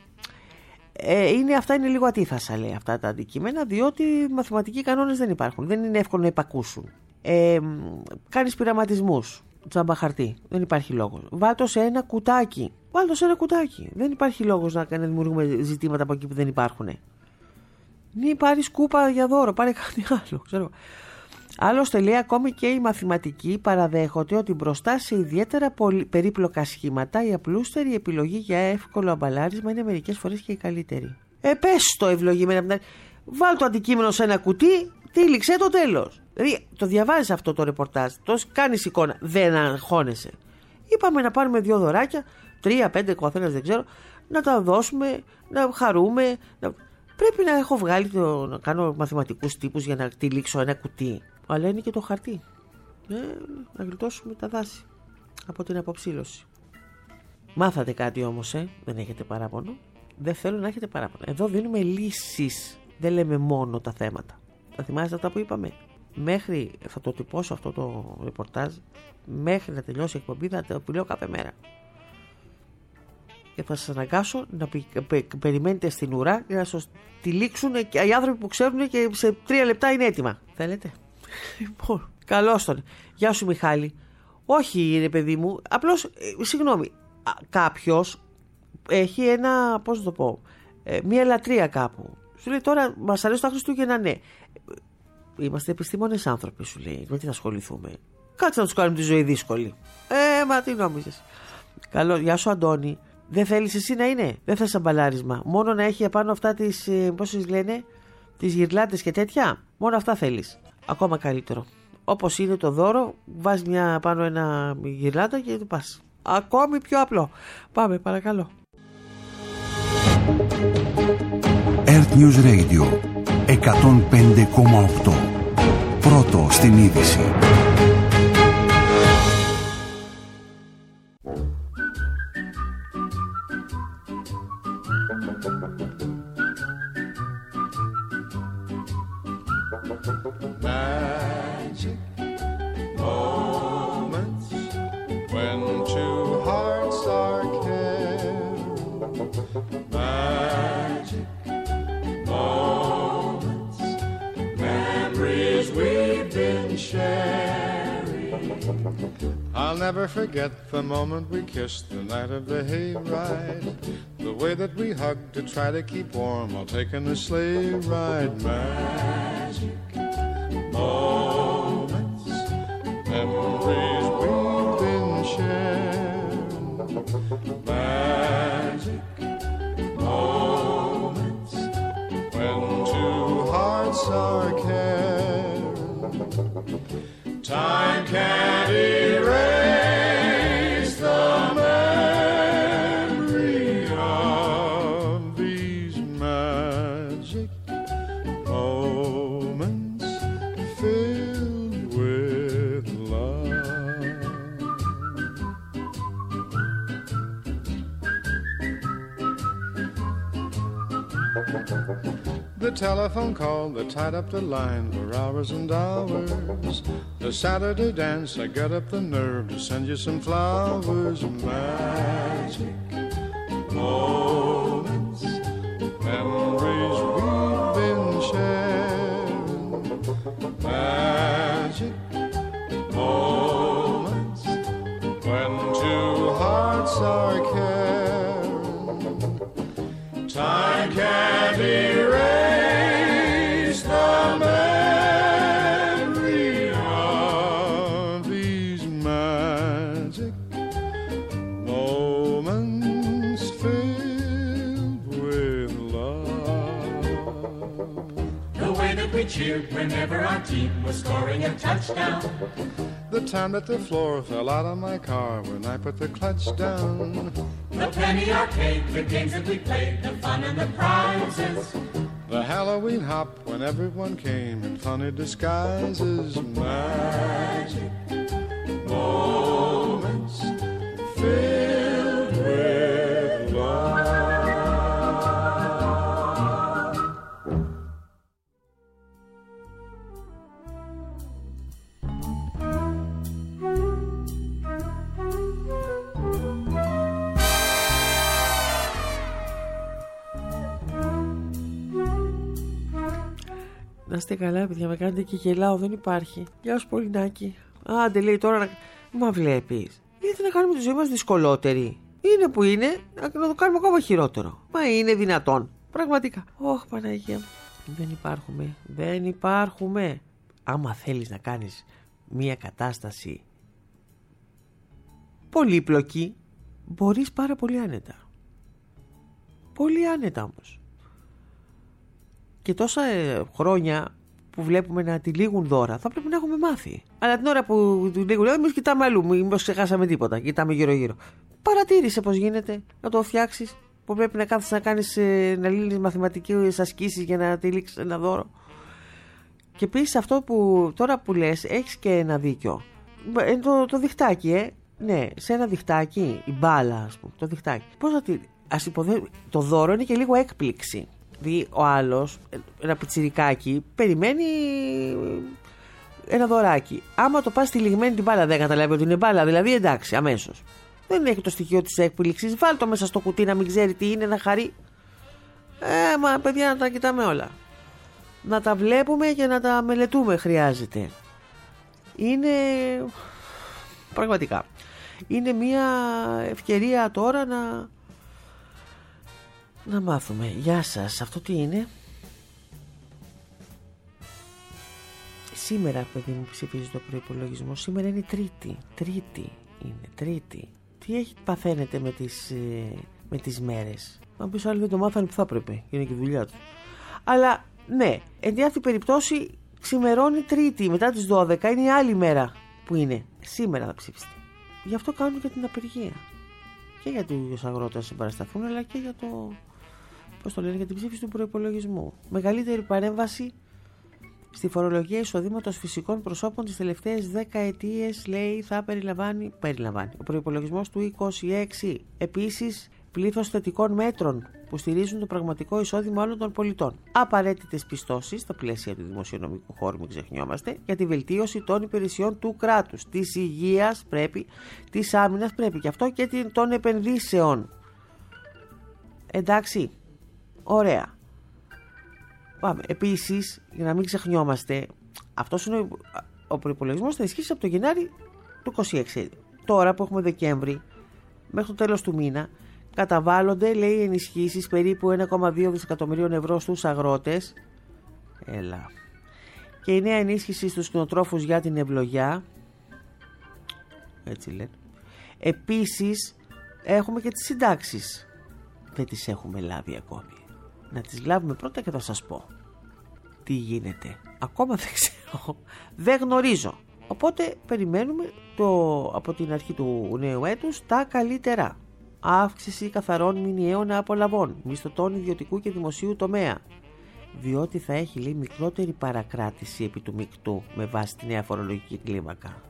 Αυτά είναι λίγο ατίθασα, λέει, αυτά τα αντικείμενα, διότι μαθηματικοί κανόνες δεν υπάρχουν, δεν είναι εύκολο να υπακούσουν. Κάνεις πειραματισμούς, τσάμπα χαρτί, δεν υπάρχει λόγος. Βάλτο σε ένα κουτάκι, δεν υπάρχει λόγος να δημιουργούμε ζητήματα από εκεί που δεν υπάρχουν. Μην πάρεις κούπα για δώρο, πάρε κάτι άλλο, ξέρω. Άλλωστε, λέει, ακόμη και οι μαθηματικοί παραδέχονται ότι μπροστά σε ιδιαίτερα περίπλοκα σχήματα η απλούστερη επιλογή για εύκολο αμπαλάρισμα είναι μερικές φορές και η καλύτερη. Πες το ευλογημένα. Βάλ το αντικείμενο σε ένα κουτί, τύλιξε το τέλος. Δηλαδή, το διαβάζεις αυτό το ρεπορτάζ, το κάνεις εικόνα, δεν αγχώνεσαι. Είπαμε να πάρουμε 2 δωράκια, 3, 5, ο καθένας δεν ξέρω, να τα δώσουμε, να χαρούμε. Πρέπει να έχω βγάλει να κάνω μαθηματικούς τύπους για να τυλίξω ένα κουτί. Αλλά είναι και το χαρτί. Να γλιτώσουμε τα δάση από την αποψήλωση. Μάθατε κάτι όμως, δεν έχετε παράπονο. Δεν θέλω να έχετε παράπονο. Εδώ δίνουμε λύσεις. Δεν λέμε μόνο τα θέματα. Θα θυμάστε αυτά που είπαμε. Μέχρι, θα το τυπώσω αυτό το ρεπορτάζ, μέχρι να τελειώσει η εκπομπή θα το λέω κάθε μέρα. Και θα σας αναγκάσω να περιμένετε στην ουρά για να σας τυλίξουν και οι άνθρωποι που ξέρουν και σε 3 λεπτά είναι έτοιμα. Θέλετε? Λοιπόν, καλώς τον. Γεια σου, Μιχάλη. Όχι, ρε παιδί μου, απλώς, συγγνώμη, κάποιος έχει ένα, πώς να το πω, μια λατρεία κάπου. Σου λέει τώρα, μας αρέσει τα Χριστούγεννα, ναι. Είμαστε επιστήμονες άνθρωποι, σου λέει. Με τι θα ασχοληθούμε? Κάτσε να τους κάνουμε τη ζωή δύσκολη. Μα τι νόμιζες? Καλό, γεια σου, Αντώνη. Δεν θέλεις εσύ να είναι? Δεν θες αμπαλάρισμα? Μόνο να έχει απάνω αυτά τις, πώς τις λένε, τις γυρλάντες και τέτοια? Μόνο αυτά θέλεις? Ακόμα καλύτερο. Όπως είναι το δώρο, βάζεις πάνω ένα γυρλάντα και το πας. Ακόμη πιο απλό. Πάμε, παρακαλώ. Earth News Radio 105,8. Πρώτο στην είδηση. Magic moments when two hearts are caring. Magic moments, memories we've been sharing. I'll never forget the moment we kissed the night of the hayride. The way that we hugged to try to keep warm while taking a sleigh ride. Magic moments, memories we've been sharing. Magic moments when two hearts are caring. Time can't erase the memory of these magic moments filled with love. The telephone call that tied up the line for hours and hours. The Saturday dance, I got up the nerve to send you some flowers. Magic moments, memories we've been sharing. Magic moments when two hearts are caring. Time can't erase the memory of these magic moments filled with love. The way that we cheered whenever our team was scoring a touchdown. The time that the floor fell out of my car when I put the clutch down. The penny arcade, the games that we played, the fun and the prizes. The Halloween hop when everyone came in funny disguises. Magic moments filled with love. είστε καλά, παιδιά, με κάνετε και γελάω, δεν υπάρχει. Γεια σου, Πολυνάκη. Άντε, λέει τώρα, μα βλέπεις. Γιατί να κάνουμε τη ζωή μας δυσκολότερη. Είναι που είναι, να το κάνουμε ακόμα χειρότερο. Μα είναι δυνατόν. Πραγματικά. Ωχ, Παναγία μου. Δεν υπάρχουμε. Άμα θέλεις να κάνεις μια κατάσταση πολύπλοκη, μπορείς πάρα πολύ άνετα. Πολύ άνετα όμως. Και τόσα χρόνια που βλέπουμε να τυλίγουν δώρα, θα πρέπει να έχουμε μάθει. Αλλά την ώρα που τυλίγουν, εμείς κοιτάμε αλλού, μήπως ξεχάσαμε τίποτα. Κοιτάμε γύρω-γύρω. Παρατήρησε πώς γίνεται να το φτιάξεις. Που πρέπει να κάθεσαι να κάνεις, να λύνεις μαθηματικές ασκήσεις για να τυλίξεις ένα δώρο. Και επίσης αυτό που τώρα που λες, έχεις και ένα δίκιο. Το διχτάκι, ναι, σε ένα διχτάκι, η μπάλα, ας πούμε, το διχτάκι. Πώς να το δώρο είναι και λίγο έκπληξη. Δηλαδή ο άλλος, ένα πιτσιρικάκι, περιμένει ένα δωράκι. Άμα το πας τυλιγμένη την μπάλα, δεν καταλάβει ότι είναι μπάλα, δηλαδή εντάξει, αμέσως. Δεν έχει το στοιχείο της έκπληξης. Βάλ' το μέσα στο κουτί να μην ξέρει τι είναι, να χαρεί. Μα παιδιά, να τα κοιτάμε όλα. Να τα βλέπουμε και να τα μελετούμε χρειάζεται. Είναι πραγματικά. Είναι μια ευκαιρία τώρα να μάθουμε. Γεια σας. Αυτό τι είναι? Σήμερα, παιδί μου, ψηφίζει το προϋπολογισμό. Σήμερα είναι Τρίτη. Τι παθαίνετε με τις μέρες? Μα πεις άλλοι δεν το μάθανε που θα έπρεπε. Είναι και η δουλειά του. Αλλά ναι, εν διάθετη περιπτώσει ξημερώνει Τρίτη. Μετά τις 12 είναι η άλλη μέρα που είναι. Σήμερα θα ψηφιστεί. Γι' αυτό κάνουν και την απεργία. Και για τους αγρότες να συμπαρασταθούν, αλλά και για για την ψήφιση του προϋπολογισμού. Μεγαλύτερη παρέμβαση στη φορολογία εισοδήματος φυσικών προσώπων τις τελευταίες 10 ετίες, λέει, θα περιλαμβάνει ο προϋπολογισμός του 26. Επίσης, πλήθος θετικών μέτρων που στηρίζουν το πραγματικό εισόδημα όλων των πολιτών. Απαραίτητες πιστώσεις στα πλαίσια του δημοσιονομικού χώρου, μην ξεχνιόμαστε, για τη βελτίωση των υπηρεσιών του κράτους. Της υγείας πρέπει, της άμυνας πρέπει, και αυτό και των επενδύσεων. Εντάξει, ωραία. Πάμε. Επίσης, για να μην ξεχνιόμαστε, αυτός είναι ο προϋπολογισμός, θα ισχύσει από το Γενάρη του 26. Τώρα που έχουμε Δεκέμβρη, μέχρι το τέλος του μήνα, καταβάλλονται, λέει, ενισχύσεις περίπου 1,2 δισεκατομμυρίων ευρώ στους αγρότες. Έλα. Και η νέα ενίσχυση στους κτηνοτρόφους για την ευλογιά. Έτσι λένε. Επίσης, έχουμε και τις συντάξεις. Δεν τις έχουμε λάβει ακόμη. Να τις λάβουμε πρώτα και θα σας πω τι γίνεται. Ακόμα δεν ξέρω. Δεν γνωρίζω. Οπότε περιμένουμε από την αρχή του νέου έτους τα καλύτερα. Αύξηση καθαρών μηνιαίων απολαβών μισθωτών ιδιωτικού και δημοσίου τομέα. Διότι θα έχει, λέει, μικρότερη παρακράτηση επί του μεικτού με βάση τη νέα φορολογική κλίμακα.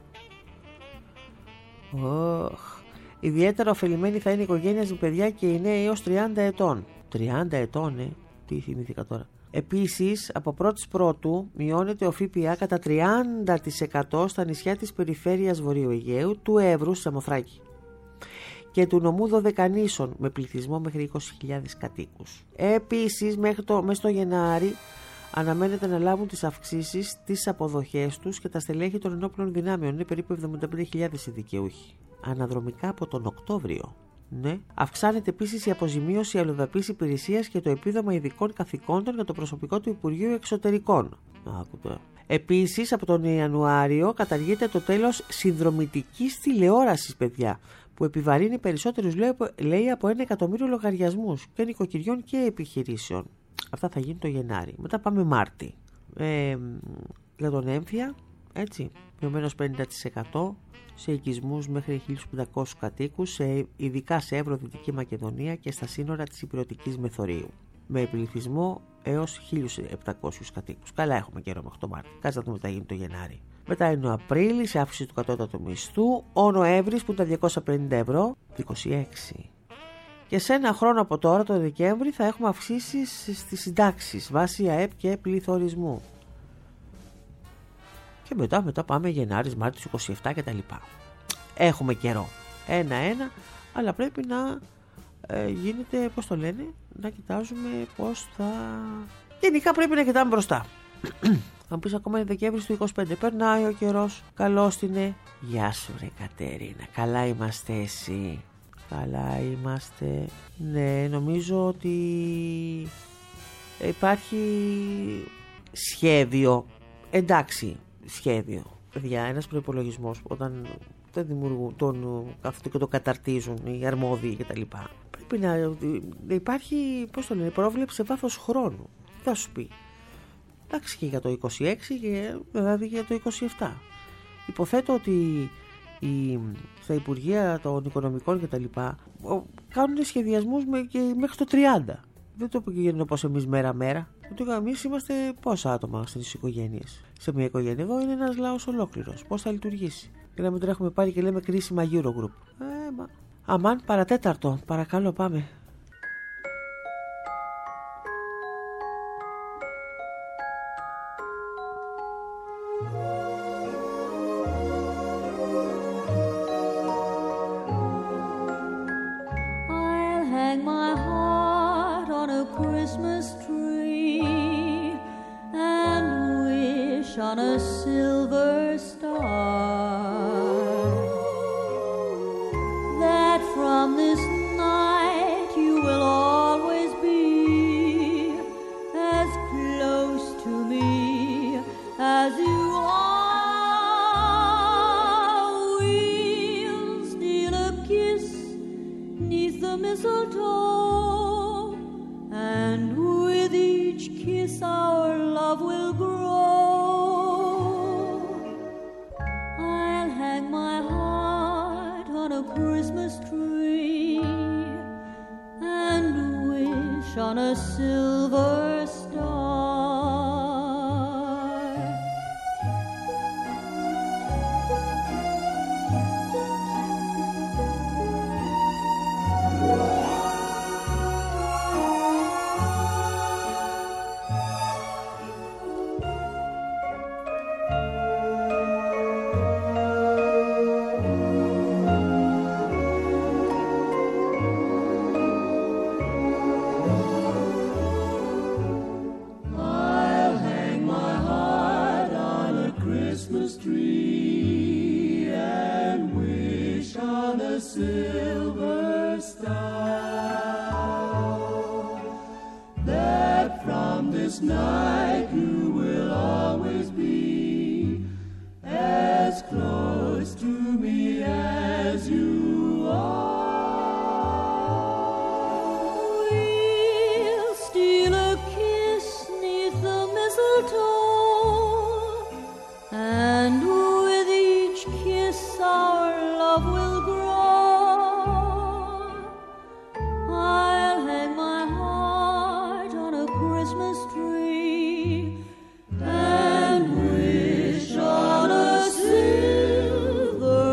Ιδιαίτερα ωφελημένοι θα είναι οι οικογένειες με παιδιά και οι νέοι έως 30 ετών. 30 ετών, τι θυμήθηκα τώρα. Επίσης, από 1η Πρώτου μειώνεται ο ΦΠΑ κατά 30% στα νησιά της περιφέρειας Βορείου Αιγαίου, του Εύρου, Σαμοθράκη, και του νομού Δωδεκανήσων με πληθυσμό μέχρι 20.000 κατοίκους. Επίσης, μέσα στο Γενάρη αναμένεται να λάβουν τις αυξήσεις, τις αποδοχές τους και τα στελέχη των ενόπλων δυνάμεων. Είναι περίπου 75.000 οι δικαιούχοι. Αναδρομικά από τον Οκτώβριο. Ναι. Αυξάνεται επίσης η αποζημίωση αλλοδαπής υπηρεσίας και το επίδομα ειδικών καθηκόντων για το προσωπικό του Υπουργείου Εξωτερικών. Επίσης, από τον Ιανουάριο καταργείται το τέλος συνδρομητικής τηλεόρασης, παιδιά, που επιβαρύνει περισσότερους, λέει, από 1 εκατομμύριο λογαριασμούς και νοικοκυριών και επιχειρήσεων. Αυτά θα γίνουν το Γενάρη. Μετά πάμε Μάρτι. Για τον έμφυα, έτσι, μειωμένος 50% σε οικισμούς μέχρι 1.500 κατοίκους, ειδικά σε Ευρωδυτική Μακεδονία και στα σύνορα της Ηπειρωτικής Μεθορίου, με πληθυσμό έως 1.700 κατοίκους. Καλά, έχουμε καιρό μέχρι το Μάρτιο. Κάτσε να δούμε τι θα γίνει το Γενάρη. Μετά είναι ο Απρίλης, σε αύξηση του κατώτατου μισθού. Ο Νοέμβρης, που ήταν 250 ευρώ, 26. Και σε ένα χρόνο από τώρα, το Δεκέμβρη, θα έχουμε αυξήσεις στις συντάξεις βάσει ΑΕΠ και πληθωρισμού. Και μετά πάμε Γενάρης, Μάρτιος, 27 κτλ. Έχουμε καιρό. Ένα-ένα, αλλά πρέπει να γίνεται, πώς το λένε, να κοιτάζουμε πώς θα... Γενικά πρέπει να κοιτάμε μπροστά. Αν πεις ακόμα είναι Δεκέμβρης του 25. Περνάει ο καιρός. Καλώς είναι. Γεια σου ρε Κατερίνα. Καλά είμαστε εσύ? Καλά είμαστε. Ναι, νομίζω ότι υπάρχει σχέδιο. Εντάξει, σχέδιο. Παιδιά, ένας προϋπολογισμός όταν δεν δημιουργούν, αυτό και το καταρτίζουν οι αρμόδιοι κτλ. Πρέπει να υπάρχει, πώς το λένε, πρόβλεψη σε βάθος χρόνου. Θα σου πει. Εντάξει, και για το 26 και δηλαδή για το 27. Υποθέτω ότι στα Υπουργεία των Οικονομικών κτλ. Κάνουν σχεδιασμούς και μέχρι το 30. Δεν το πηγαίνουν όπως εμείς μέρα-μέρα. Εμείς είμαστε πόσα άτομα στις οικογένειες? Σε μια οικογένεια εδώ είναι ένας λαός ολόκληρος. Πώς θα λειτουργήσει? Και να μην τον έχουμε πάρει και λέμε κρίσιμα Eurogroup. Αμάν, παρατέταρτο. Παρακαλώ, πάμε. On a silver star, that from this night you will always be as close to me as you are. We'll steal a kiss 'neath the mistletoe, and with each kiss our love will grow. Christmas tree and wish on a silver star. Night you will always be as close to me as you are. We'll steal a kiss 'neath the mistletoe, and with each kiss our love will grow. I'll hang my heart on a Christmas tree and wish on a silver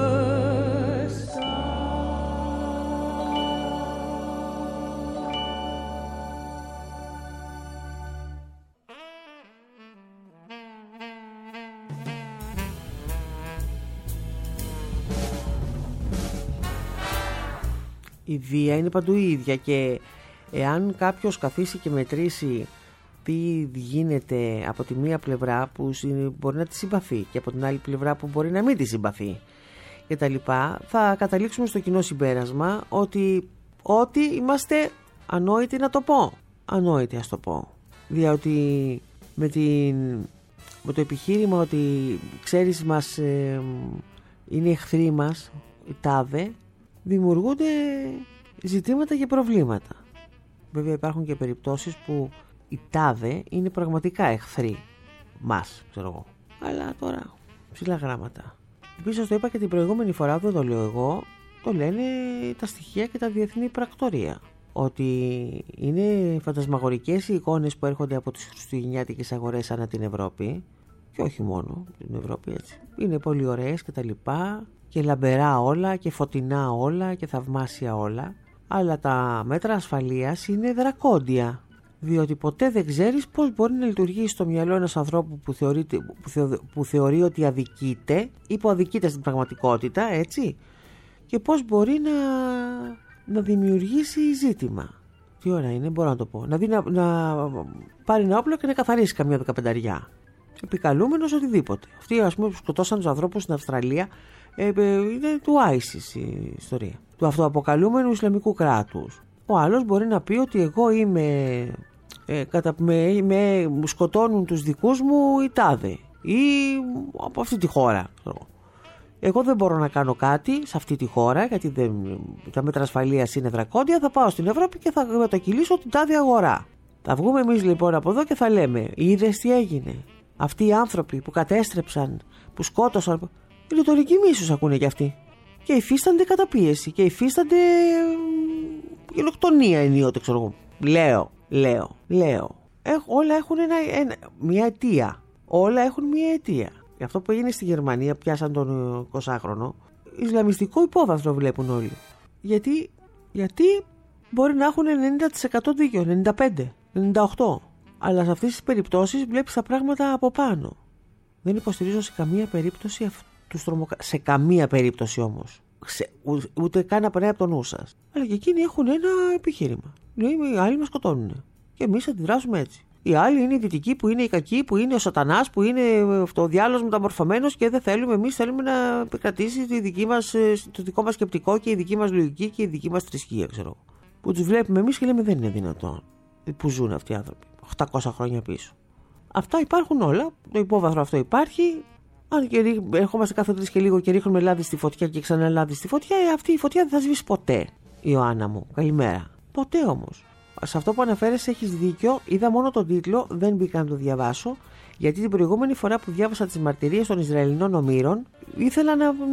Η βία είναι παντού η ίδια και εάν κάποιος καθίσει και μετρήσει τι γίνεται από τη μία πλευρά που μπορεί να τη συμπαθεί και από την άλλη πλευρά που μπορεί να μην τη συμπαθεί και τα λοιπά, θα καταλήξουμε στο κοινό συμπέρασμα ότι είμαστε ανόητοι, να το πω. Ανόητοι, ας το πω. Διότι με το επιχείρημα ότι ξέρεις είναι εχθροί μας, οι τάδε, δημιουργούνται ζητήματα και προβλήματα. Βέβαια υπάρχουν και περιπτώσεις που οι τάδε είναι πραγματικά εχθροί μας, ξέρω εγώ. Αλλά τώρα ψηλά γράμματα. Επίσης το είπα και την προηγούμενη φορά, δεν το λέω εγώ, το λένε τα στοιχεία και τα διεθνή πρακτορία. Ότι είναι φαντασμαγορικές οι εικόνες που έρχονται από τις χριστουγεννιάτικες αγορές ανά την Ευρώπη. Και όχι μόνο την Ευρώπη, έτσι. Είναι πολύ ωραίες και τα λοιπά και λαμπερά όλα και φωτεινά όλα και θαυμάσια όλα. Αλλά τα μέτρα ασφαλείας είναι δρακόντια. Διότι ποτέ δεν ξέρεις πώς μπορεί να λειτουργήσει στο μυαλό ενός ανθρώπου που θεωρεί ότι αδικείται ή που αδικείται στην πραγματικότητα, έτσι. Και πώς μπορεί να δημιουργήσει ζήτημα. Τι ώρα είναι, μπορώ να το πω. Να πάρει ένα όπλο και να καθαρίσει καμιά 15. Επικαλούμενος οτιδήποτε. Αυτοί, ας πούμε, που σκοτώσαν τους ανθρώπους στην Αυστραλία, είναι του ISIS η ιστορία. Του αυτοαποκαλούμενου Ισλαμικού κράτους. Ο άλλος μπορεί να πει ότι εγώ είμαι. Μου σκοτώνουν τους δικούς μου οι τάδε. Ή από αυτή τη χώρα. Εγώ δεν μπορώ να κάνω κάτι σε αυτή τη χώρα, γιατί τα μέτρα ασφαλείας είναι δρακόντια. Θα πάω στην Ευρώπη και θα μετακυλήσω την τάδε αγορά. Θα βγούμε εμείς λοιπόν από εδώ και θα λέμε: είδες τι έγινε? Αυτοί οι άνθρωποι που κατέστρεψαν, που σκότωσαν. Η ρητορική μίσους ακούνε κι αυτοί. Και υφίστανται καταπίεση και υφίστανται γενοκτονία ενίοτε, ξέρω εγώ. Λέω. Όλα έχουν μια αιτία. Όλα έχουν μια αιτία. Γι' αυτό που έγινε στη Γερμανία, πιάσαν τον 20χρονο, Ισλαμιστικό υπόβαθρο βλέπουν όλοι. Γιατί μπορεί να έχουν 90% δίκιο, 95%, 98%. Αλλά σε αυτές τις περιπτώσεις βλέπεις τα πράγματα από πάνω. Δεν υποστηρίζω σε καμία περίπτωση τους τρομοκράτες. Σε καμία περίπτωση όμως. Ούτε καν απενάει από το νου σας. Αλλά και εκείνοι έχουν ένα επιχείρημα. Λέει, οι άλλοι μας σκοτώνουν. Και εμείς αντιδράσουμε έτσι. Οι άλλοι είναι οι δυτικοί που είναι οι κακοί, που είναι ο σατανάς, που είναι ο διάλογος μεταμορφωμένος και δεν θέλουμε. Εμείς θέλουμε να επικρατήσει το δικό μας σκεπτικό και η δική μας λογική και η δική μας θρησκεία, ξέρω. Που τους βλέπουμε εμείς και λέμε δεν είναι δυνατόν. Που ζουν αυτοί οι άνθρωποι 800 χρόνια πίσω. Αυτά υπάρχουν όλα. Το υπόβαθρο αυτό υπάρχει. Αν και ερχόμαστε κάθε 3 και λίγο και ρίχνουμε λάδι στη φωτιά και ξανά λάδι στη φωτιά, αυτή η φωτιά δεν θα σβήσει ποτέ, Ιωάννα μου. Καλημέρα. Ποτέ όμως. Σε αυτό που αναφέρεσαι έχεις δίκιο. Είδα μόνο τον τίτλο, δεν μπήκα να το διαβάσω, γιατί την προηγούμενη φορά που διάβασα τις μαρτυρίες των Ισραηλινών ομήρων, ήθελα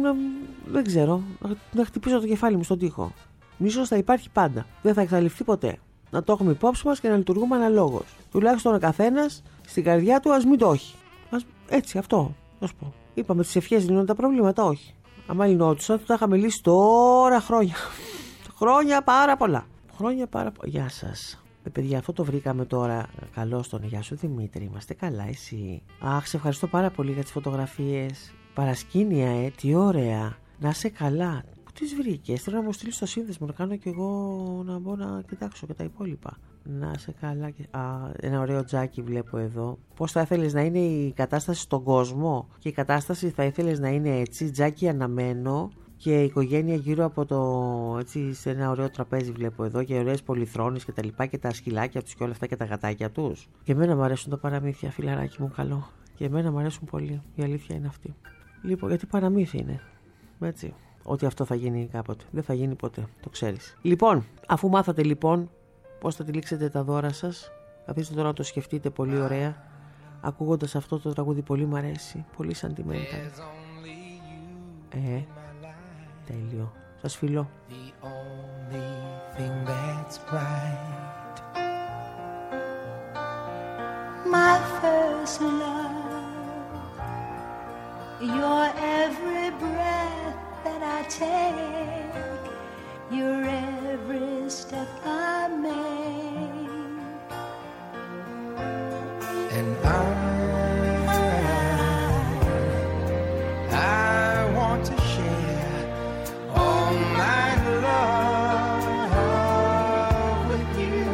δεν ξέρω, να χτυπήσω το κεφάλι μου στον τοίχο. Μίσος θα υπάρχει πάντα. Δεν θα εξαλειφθεί ποτέ. Να το έχουμε υπόψη μας και να λειτουργούμε αναλόγως. Τουλάχιστον ο καθένας στην καρδιά του ας μην το έχει. Έτσι, αυτό. Να σου πω. Είπαμε τις ευχές λύνουν τα προβλήματα, όχι. Άμα λυνόντουσαν, θα τα είχαμε λύσει τώρα χρόνια. Χρόνια πάρα πολλά. Γεια σας. Παιδιά, αυτό το βρήκαμε τώρα. Καλώς τον. Γεια σου Δημήτρη, είμαστε καλά, εσύ? Αχ, σε ευχαριστώ πάρα πολύ για τις φωτογραφίες. Παρασκήνια, τι ωραία. Να είσαι καλά. Πού τις βρήκες? Θέλω να μου στείλεις το σύνδεσμο, να κάνω κι εγώ να μπω να κοιτάξω και τα υπόλοιπα. Να είσαι καλά. Ένα ωραίο τζάκι βλέπω εδώ. Πώς θα ήθελες να είναι η κατάσταση στον κόσμο? Και η κατάσταση θα ήθελες να είναι έτσι, τζάκι αναμένο και η οικογένεια γύρω από έτσι, σε ένα ωραίο τραπέζι βλέπω εδώ και ωραίες πολυθρόνες και τα λοιπά και τα σκυλάκια τους και όλα αυτά και τα γατάκια τους. Και εμένα μου αρέσουν τα παραμύθια, φιλαράκι μου, καλό. Και εμένα μου αρέσουν πολύ. Η αλήθεια είναι αυτή. Λοιπόν, γιατί παραμύθι είναι. Έτσι. Ότι αυτό θα γίνει κάποτε. Δεν θα γίνει ποτέ. Το ξέρεις. Λοιπόν, αφού μάθατε λοιπόν πώς θα τυλίξετε τα δώρα σας, καθίστε τώρα να το σκεφτείτε πολύ ωραία. Ακούγοντας αυτό το τραγούδι, πολύ μ' αρέσει. Πολύ sentimental. Τέλειο. Σας φιλώ. The only thing that's right. My first love, your every breath that I take, your every step I make, And I want to share all my love with you.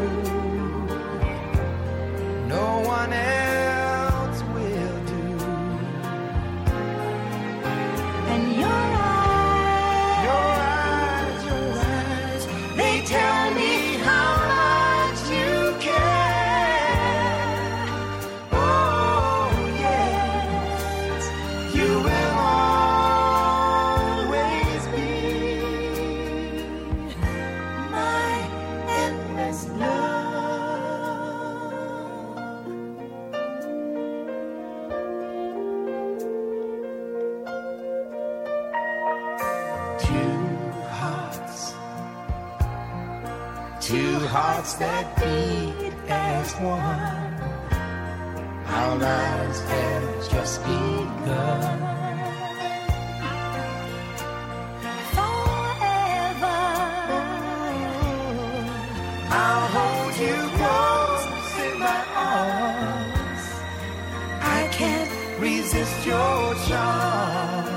No one else will do. and your eyes, They tell me how much you care. Oh yes, you will always be my endless love. Two hearts that beat as one. Our lives have just begun. Forever, I'll hold you close in my arms. I can't resist your charms.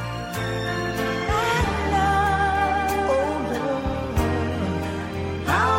and love, Oh Lord, how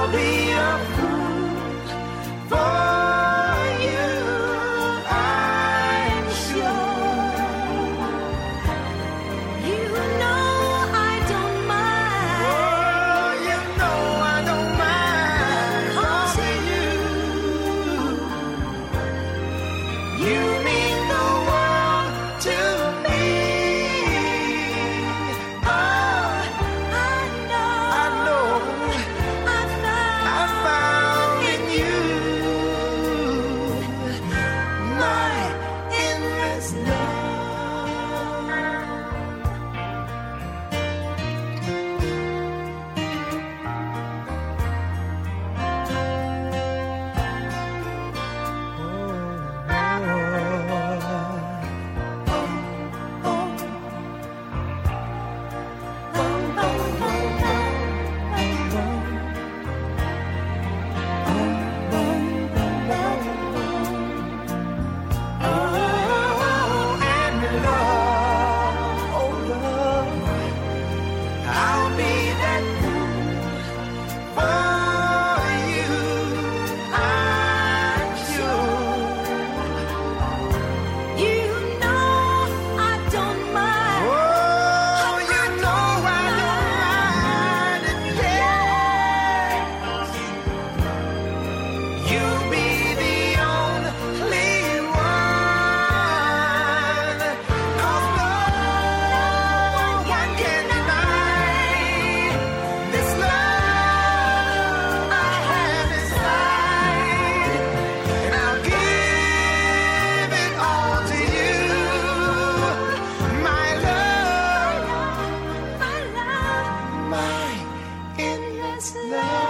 passes.